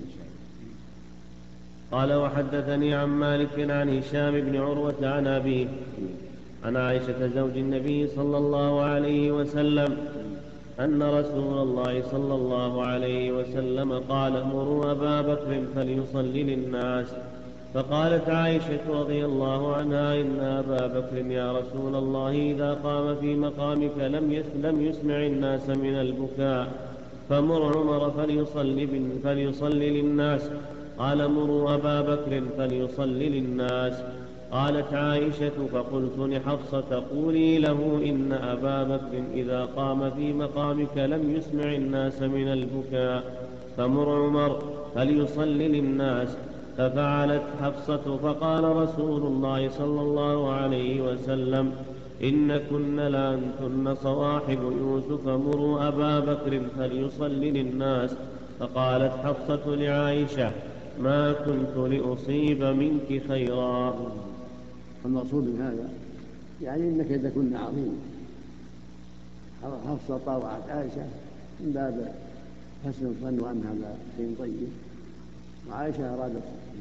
قال وحدثني عن مالك عن هشام بن عروة عن أبيه عن عائشة زوج النبي صلى الله عليه وسلم أن رسول الله صلى الله عليه وسلم قال: مروا أبا بكر فليصلي للناس. فقالت عائشة رضي الله عنها: إن أبا بكر يا رسول الله إذا قام في مقامك لم يسمع الناس من البكاء، فمر عمر فليصلي للناس. قال: مروا أبا بكر فليصلي للناس. قالت عائشة: فقلت لحفصة: قولي له إن أبا بكر إذا قام في مقامك لم يسمع الناس من البكاء، فمر عمر فليصلي للناس. ففعلت حفصة، فقال رسول الله صلى الله عليه وسلم: إن كن لأنتن صواحب يوسف، مروا أبا بكر فليصلي للناس. فقالت حفصة لعائشة: ما كنت لأصيب منك خيرا. المقصود من هذا يعني إنك إذا كنا عظيم. حفصة طاوعت عائشة من باب حسن الظن وأن هذا شيء طيب، وعائشة أرادت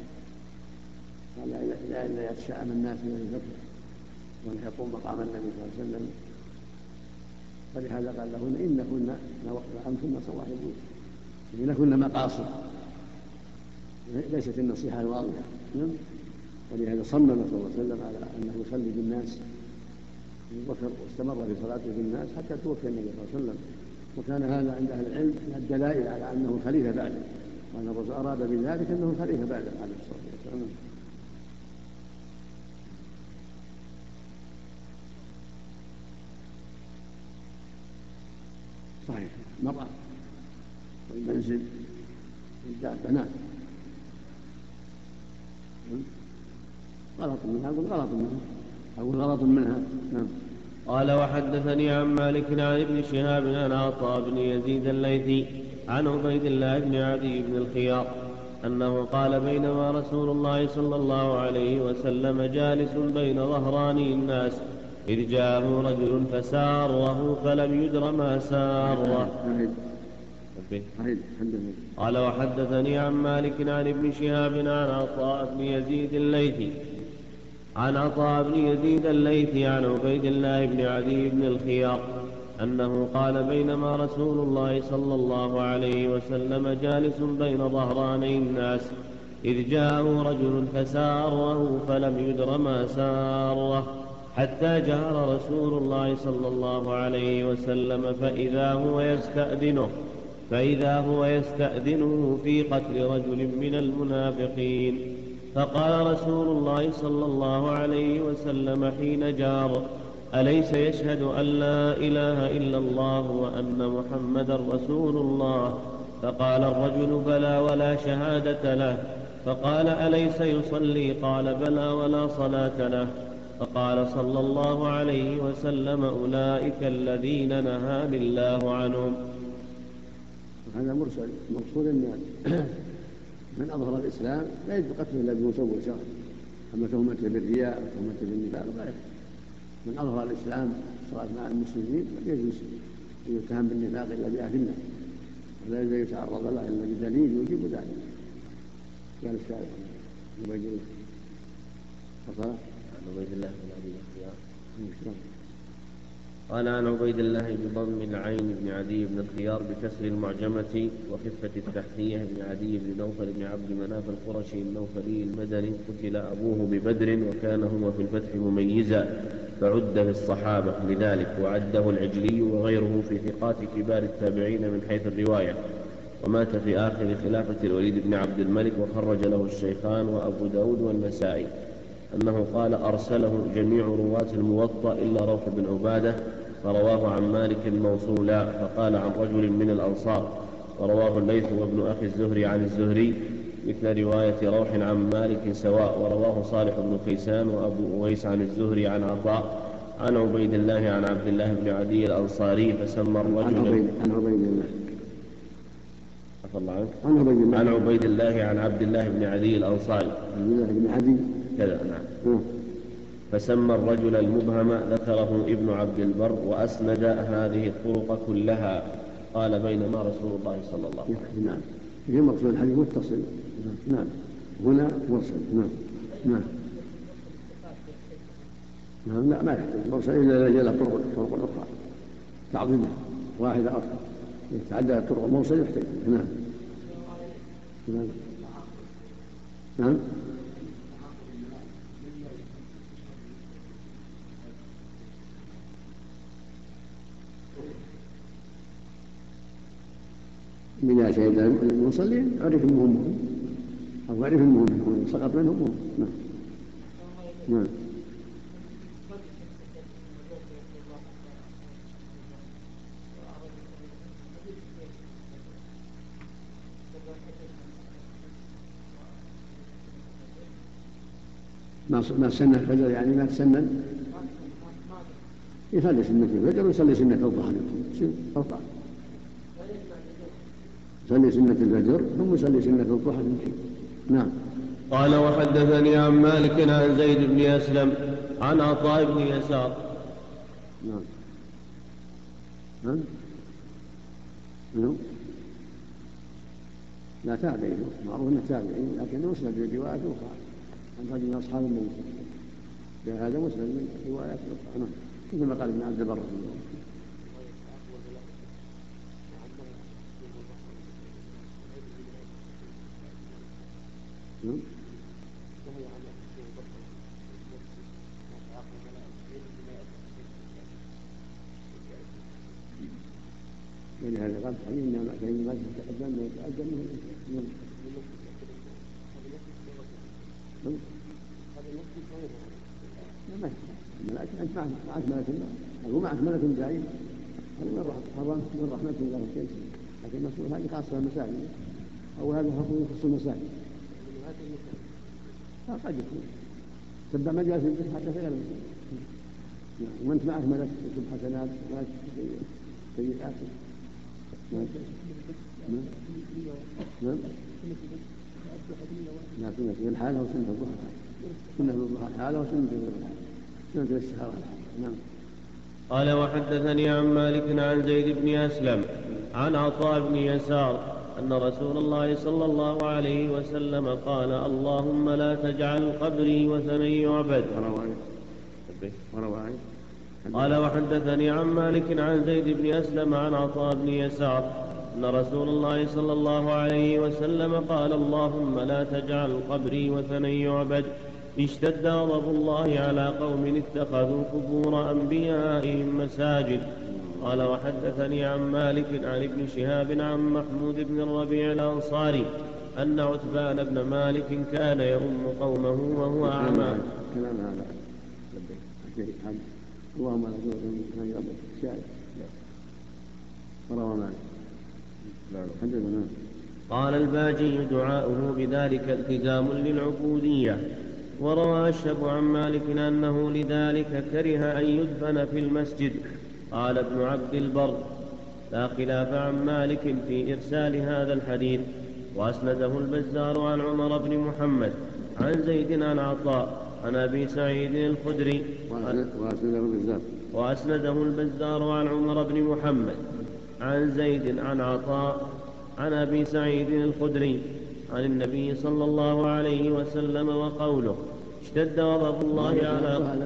لا يتشائم الناس من الفكر وأن يقوم مقام النبي صلى الله عليه وسلم، فلهذا قال لهن: إن كنا أنتن صواحب يوسف، إن كنا مقاصد، ليست النصيحة الواضحة. ولهذا صمم صلى الله عليه وسلم على أنه يصلي بالناس واستمر في صلاته بالناس حتى توفي النبي صلى الله عليه وسلم، وكان هذا عند أهل العلم من الدلائل على أنه خليفة بعده، وأن الرسول أراد بذلك أنه خليفة بعده عليه الصلاة والسلام. صحيح، مرأة والمنزل والدابة غلط منها أقول غلط منها. نعم. قال وحدثني عن مالك عن ابن شهاب عن عطاء بن يزيد الليثي عن عبيد الله بن عدي بن الخياط أنه قال: بينما رسول الله صلى الله عليه وسلم جالس بين ظهراني الناس إذ جاءه رجل فساره فلم يدر ما ساره. قال وحدثني عن مالك عن ابن شهاب عن عطاء بن يزيد الليثي عن عطاء بن يزيد الليثي عن عبيد الله بن عدي بن الخيار أنه قال بينما رسول الله صلى الله عليه وسلم جالس بين ظهراني الناس إذ جاءه رجل فساره فلم يدر ما ساره حتى جهر رسول الله صلى الله عليه وسلم فإذا هو يستأذنه في قتل رجل من المنافقين. فقال رسول الله صلى الله عليه وسلم حين جار: أليس يشهد أن لا إله إلا الله وأن محمدا رسول الله؟ فقال الرجل: بلى ولا شهادة له. فقال: أليس يصلي؟ قال: بلى ولا صلاة له. فقال صلى الله عليه وسلم: أولئك الذين نهاني الله عنهم. هذا مرسل مقصود أن من أظهر الإسلام لا يجب قتله إلا بمسوى شرعي، أما تهمة بالرياء وتهمة بالنفاق لا يكفي. من أظهر الإسلام صلاة مع المسلمين لا يجوز يتهم بالنفاق إلا بأهل ولا يجوز يتعرض له إلا بدليل يجيب ذلك. قال الشاعر عبيد الله عبيد الله بن عدي الخيار قال عن عبيد الله بضم العين بن عدي بن الخيار بكسر المعجمة وخفة التحتية بن عدي بن نوفل بن عبد مناف القرشي النوفلي المدني قتل أبوه ببدر وكان هو في الفتح مميزا فعد في الصحابة لذلك، وعده العجلي وغيره في ثقات كبار التابعين من حيث الرواية، ومات في آخر خلافة الوليد بن عبد الملك، وخرج له الشيخان وأبو داود والنسائي أنه قال: أرسله جميع رواة الموطأ إلا روح بن عبادة فرواه عن مالك موصولا، فقال عن رجل من الأنصار، ورواه الليث وابن أخي الزهري عن الزهري مثل رواية روح عن مالك سواء، ورواه صالح بن كيسان وأبو أويس عن الزهري عن عطاء عن عبيد الله عن عبد الله بن عدي الأنصاري فسمى الرجل عن عبيد الله عن عبد الله بن عدي الأنصاري كذا نعم. فسمى الرجل المبهم ذكره ابن عبد البر وأسند هذه الطرق كلها. قال بينما رسول الله صلى الله عليه وسلم. نعم. في مقصود الحديث متصل. نعم. هنا مرسل. نعم. لا ما يحتاج مرسل إلا إذا جاء طرق أخرى تعظيمها واحدة أخرى يتعدى الطرق المرسل يحتاج. نعم. إذا شهد المصلين عرف المهم أو عرف المهم سقط منهم. نعم. ما سنة الفجر يعني ما تسنن يصلي سنة الفجر ويصلي سنة الضحى فرقان، يصلي سنة الفجر ثم يصلي سنة الضحى. نعم. قال وحدثني عن مالك عن زيد بن أسلم عن عطاء بن يسار. نعم. لا تابعين معروف انه تابعين لكنه مسند بروايات اخرى عن رجل من اصحاب النبي هذا مسند من روايات اخرى مثل ما قال ابن عبد البر. ولهذا قال إنما كان ما يتقدم ويتقدم أنت معك ملك أو معك ملك دائم هذا من رحمة الله كيف، لكن المسؤول هذه خاصة المساجد أو هذا حكم يخص المساجد. قد يكون تبدأ مجالس الجهة حتى في غير المساجد وأنت معك ملك يكتب حسنات وملك سيئات. لا سنة في الحالة وسنة الضحى، سنة الضحى الحالة وسنة الاستخارة الحالة. نعم. قال وحدثني عن مالك عن زيد بن أسلم عن عطاء بن يسار أن رسول الله صلى الله عليه وسلم قال اللهم لا تجعل قبري وثنا يعبد. قال وحدثني عن مالك عن زيد بن أسلم عن عطاء بن يسار أن رسول الله صلى الله عليه وسلم قال اللهم لا تجعل قبري وثنا يعبد اشتد غضب الله على قوم اتخذوا قبور أنبيائهم مساجد. قال وحدثني عن مالك عن ابن شهاب عن محمود بن الربيع الأنصاري أن عتبان بن مالك كان يؤم قومه وهو أعمى. كلام هذا اللهم لا تجعل يعبد الشاهد وروى مالك. قال الباجي دعاؤه بذلك التزام للعبودية. وروى الشب عن مالك أنه لذلك كره أن يدفن في المسجد. قال ابن عبد البر لا خلاف عن مالك في إرسال هذا الحديث، وأسنده البزار عن عمر بن محمد عن زيد عن عطاء عن أبي سعيد الخدري. وأسنده البزار عن عمر بن محمد عن زيد عن عطاء عن أبي سعيد الخدري عن النبي صلى الله عليه وسلم وقوله اشتد غضب الله على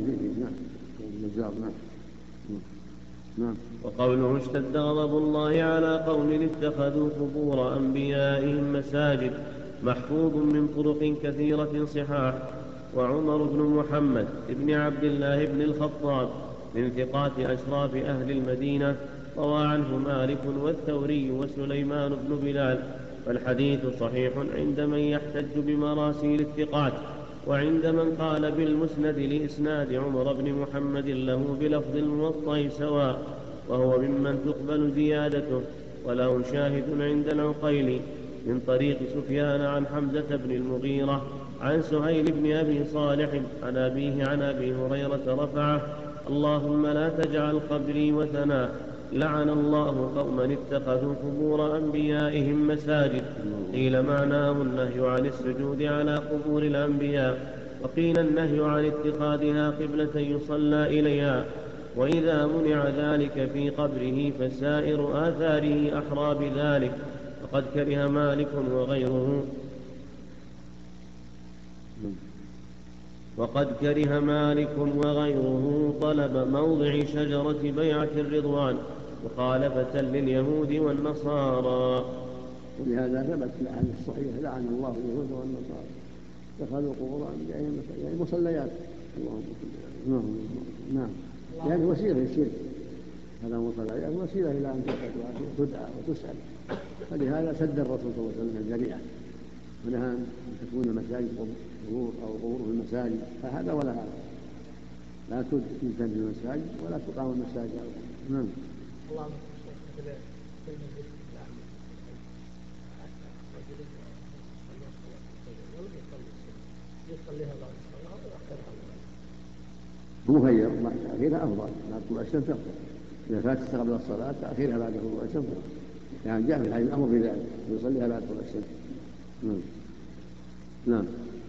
وقوله اشتد غضب الله على قوم اتخذوا قبور أنبيائهم مساجد محفوظ من طرق كثيرة صحاح. وعمر بن محمد بن عبد الله بن الخطاب من ثقات أشراف أهل المدينة روى عنه مالك والثوري وسليمان بن بلال، فالحديث صحيح عند من يحتج بمراسيل الثقات، وعند من قال بالمسند لإسناد عمر بن محمد له بلفظ الموطأ سواء، وهو ممن تقبل زيادته. وله شاهد عند العقيل من طريق سفيان عن حمزة بن المغيرة عن سهيل بن أبي صالح عن أبيه عن أبي هريرة رفعه اللهم لا تجعل قبري وثنا لعن الله قوما اتخذوا قبور أنبيائهم مساجد. قيل معناه النهي عن السجود على قبور الأنبياء، وقيل النهي عن اتخاذها قبلة يصلى إليها، وإذا منع ذلك في قبره فسائر آثاره أحرى بذلك. وقد كره مالك وغيره طلب موضع شجرة بيعة الرضوان مخالفة لليهود والنصارى. ولهذا ثبت في الأحاديث الصحيحة لعن الله اليهود والنصارى اتخذوا قبور أنبيائهم يعني مصليات. نعم يعني وسيلة للشرك، هذا مصليات وسيلة إلى أن تدعى وتسأل، فلهذا سد الرسول صلى الله عليه وسلم الذريعة ونهى أن تكون مساجد قبور أو قبور في المساجد، فهذا ولا هذا لا تدفن في المساجد ولا تقام المساجد. نعم. اللهم هو خير تأخيرها أفضل، لا طلوع الشمس أفضل، إذا فاتت قبل الصلاة تأخيرها بعد طلوع الشمس، يعني جاء في الحديث الأمر بذلك يصليها بعد طلوع الشمس. نعم.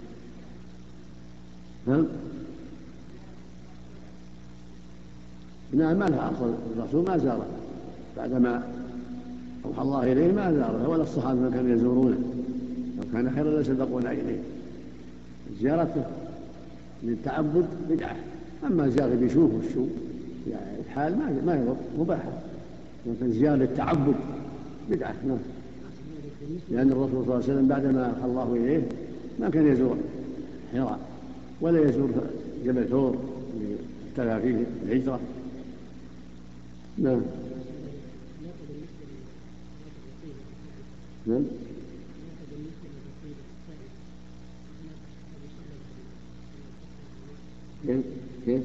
نعم ما لها أصل، الرسول ما زاره بعدما أوحى الله إليه، ما زاره ولا الصحابة ما كانوا يزورونه، لو كان خيرا لسبقونا إليه. زيارته للتعبد بدعة، أما زيارة بيشوف والشوف يعني الحال ما يضر مباحة، لكن زيارة للتعبد بدعة. نعم. لأن الرسول صلى الله عليه وسلم بعدما أوحى الله إليه ما كان يزور حراء ولا يزور جبل ثور ابتلى فيه الهجرة. نعم. نعم. كيف؟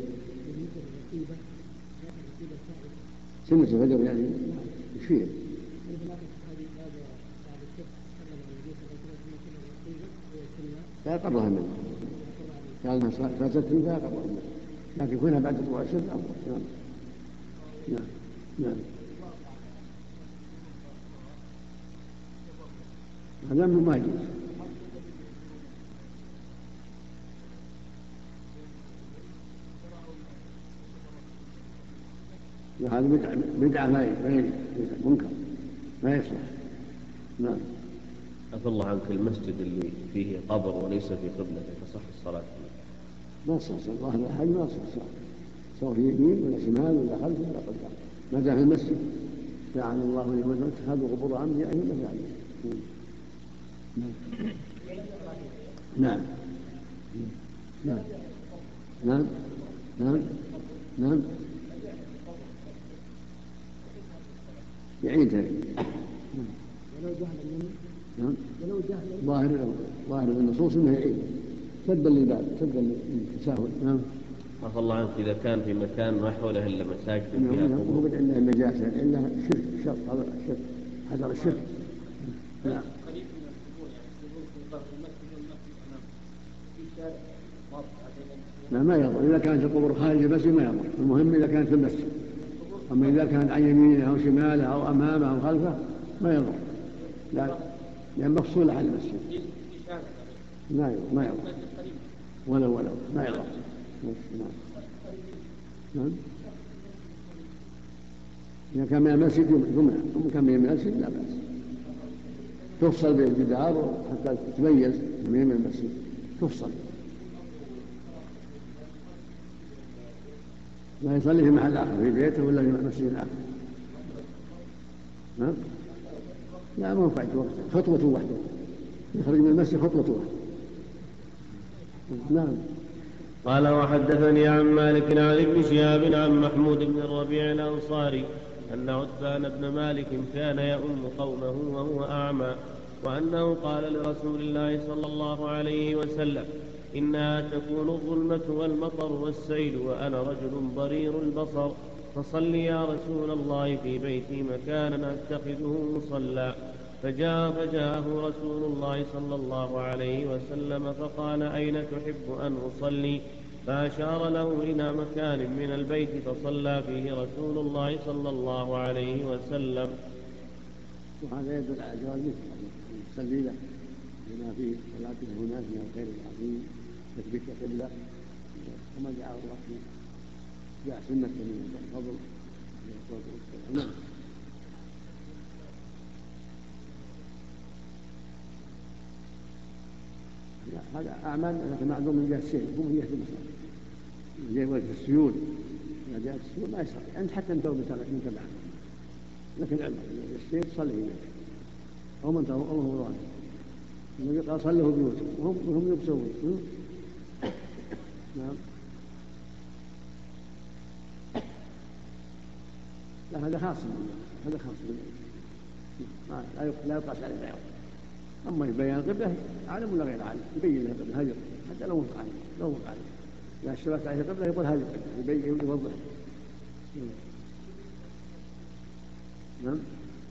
سنة الفجر يعني يشفيه. لا قبلها منه، كان فاتت فيها قبلها منه، لكن كونها بعد طلوع الشمس أفضل. نعم. نعم. هذا ما يجوز. هذا بدعة ما منكر ما يصلح. نعم. عفى الله عنك، المسجد اللي فيه قبر وليس في قبلة تصح الصلاة فيه؟ ما صح الله الحج ما صح، سواء في يمين ولا شمال ولا خلف ولا قدام، ما دام في المسجد لعن الله اليهود اتخذوا قبور انبيائهم مساجد. نعم نعم نعم نعم نعم يعيدها. نعم ظاهر النصوص انه يعيد سدا للباب سدا للتساهل. نعم. عفى الله عنك، إذا كان في مكان ما حوله إلا مساجد فيها مو قبور. إلا النجاسة إلا شرك شرط هذا الشرك حذر الشرك. نعم. ما يضر إذا كانت القبور خارج المسجد ما يضر، المهم إذا كانت في المسجد. أما إذا كانت عن يمينه أو شماله أو أمامه أو خلفه ما يضر، لا لأن مفصولة عن المسجد. ما يضر ولو ما يضر. نعم. إذا كان من المسجد جمعة، ثم كان من المسجد لا بأس، تفصل بالجدار حتى تتميز من المسجد، تفصل لا يصلي في محل آخر في بيته ولا في مسجد آخر. نعم. لا ما ينفع خطوة واحدة، يخرج من المسجد خطوة واحدة. نعم. قال وحدثني عن مالك عن ابن شهاب عن محمود بن الربيع الأنصاري أن عتبان بن مالك كان يؤم قومه وهو أعمى، وأنه قال لرسول الله صلى الله عليه وسلم: إنها تكون الظلمة والمطر والسيل وأنا رجل ضرير البصر، فصل يا رسول الله في بيتي مكانا أتخذه مصلى. فجاءه رسول الله صلى الله عليه وسلم فقال: أين تحب أن أصلي؟ فأشار له إلى مكان من البيت فصلى فيه رسول الله صلى الله عليه وسلم. وهذا يدل على جواز يصلي له بما فيه صلاته هناك من الخير العظيم تثبيت القبلة، وما جاء الله جاء سنة من الفضل. نعم. هذا أعمال لكن معذور من جهة الشيء مو من جهة المصلى، من جهة السيول. إذا جاءت السيول ما يصلي أنت حتى أنت من تبعه، لكن الشيء تصلي هناك أو من تبعه الله ظاهر. النبي قال: صلوا بيوتهم وهم يبصرون. نعم. لا هذا خاص لا يقاس على البيان. أما بيان القبلة عالم ولا غير عالم يبين له القبلة هذه حتى لو وقع عليه إذا اشتبهت عليه القبلة يقول هذه القبلة يبين يوضح. نعم.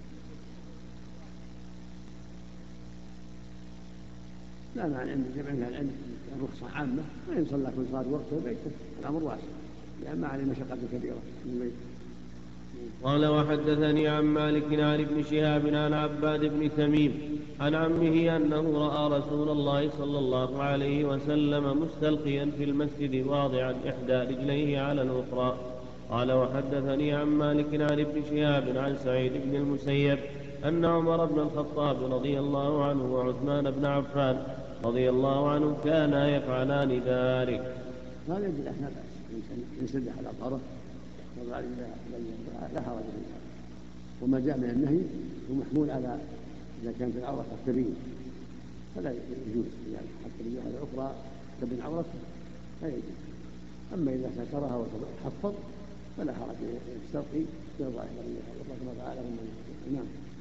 لا معنى عند جمع من العلم الرخصة عامة ما يصلى كل صلاة وقته بيته، الأمر واسع لأن ما عليه مشقة كبيرة في البيت. قال وحدثني عن مالك عن ابن شهاب عن عباد بن تميم عن عمه أنه رأى رسول الله صلى الله عليه وسلم مستلقيا في المسجد واضعا إحدى رجليه على الأخرى. قال وحدثني عن مالك عن ابن شهاب عن سعيد بن المسيب أن عمر بن الخطاب رضي الله عنه وعثمان بن عفان رضي الله عنه كانا يفعلان ذلك. هذا يجب أن ينسدح على طرف لا حرج فيه، وما جاء من النهي هو محمول على إذا كانت العورة تبين فلا يجوز، يعني حتى الجهة الأخرى تبين عورته لا يجوز. أما إذا سترها وتحفظ فلا حرج يسترقي يرضى الله كما تعالى. نعم.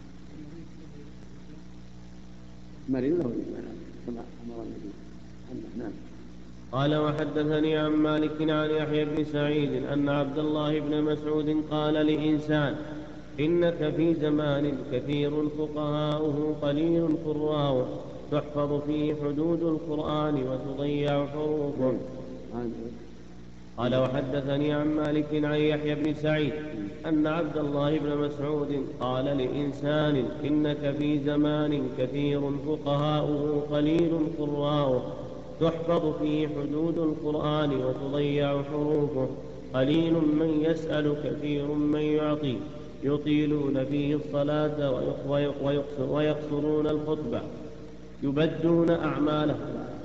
مريض له كما أمر النبي عنه. نعم. قال وحدثني عن مالك عن يحيى بن سعيد أن عبد الله بن مسعود قال لإنسان: إنك في زمان كثير فقهاؤه قليل قراؤه تحفظ فيه حدود القرآن وتضيع حروفه. قال وحدثني عن مالك عن يحيى بن سعيد أن عبد الله بن مسعود قال لإنسان: إنك في زمان كثير فقهاؤه قليل قراؤه تحفظ فيه حدود القرآن وتضيع حروفه، قليل من يسأل كثير من يعطي، يطيلون فيه الصلاة ويقصرون الخطبة، يبدون أعمالهم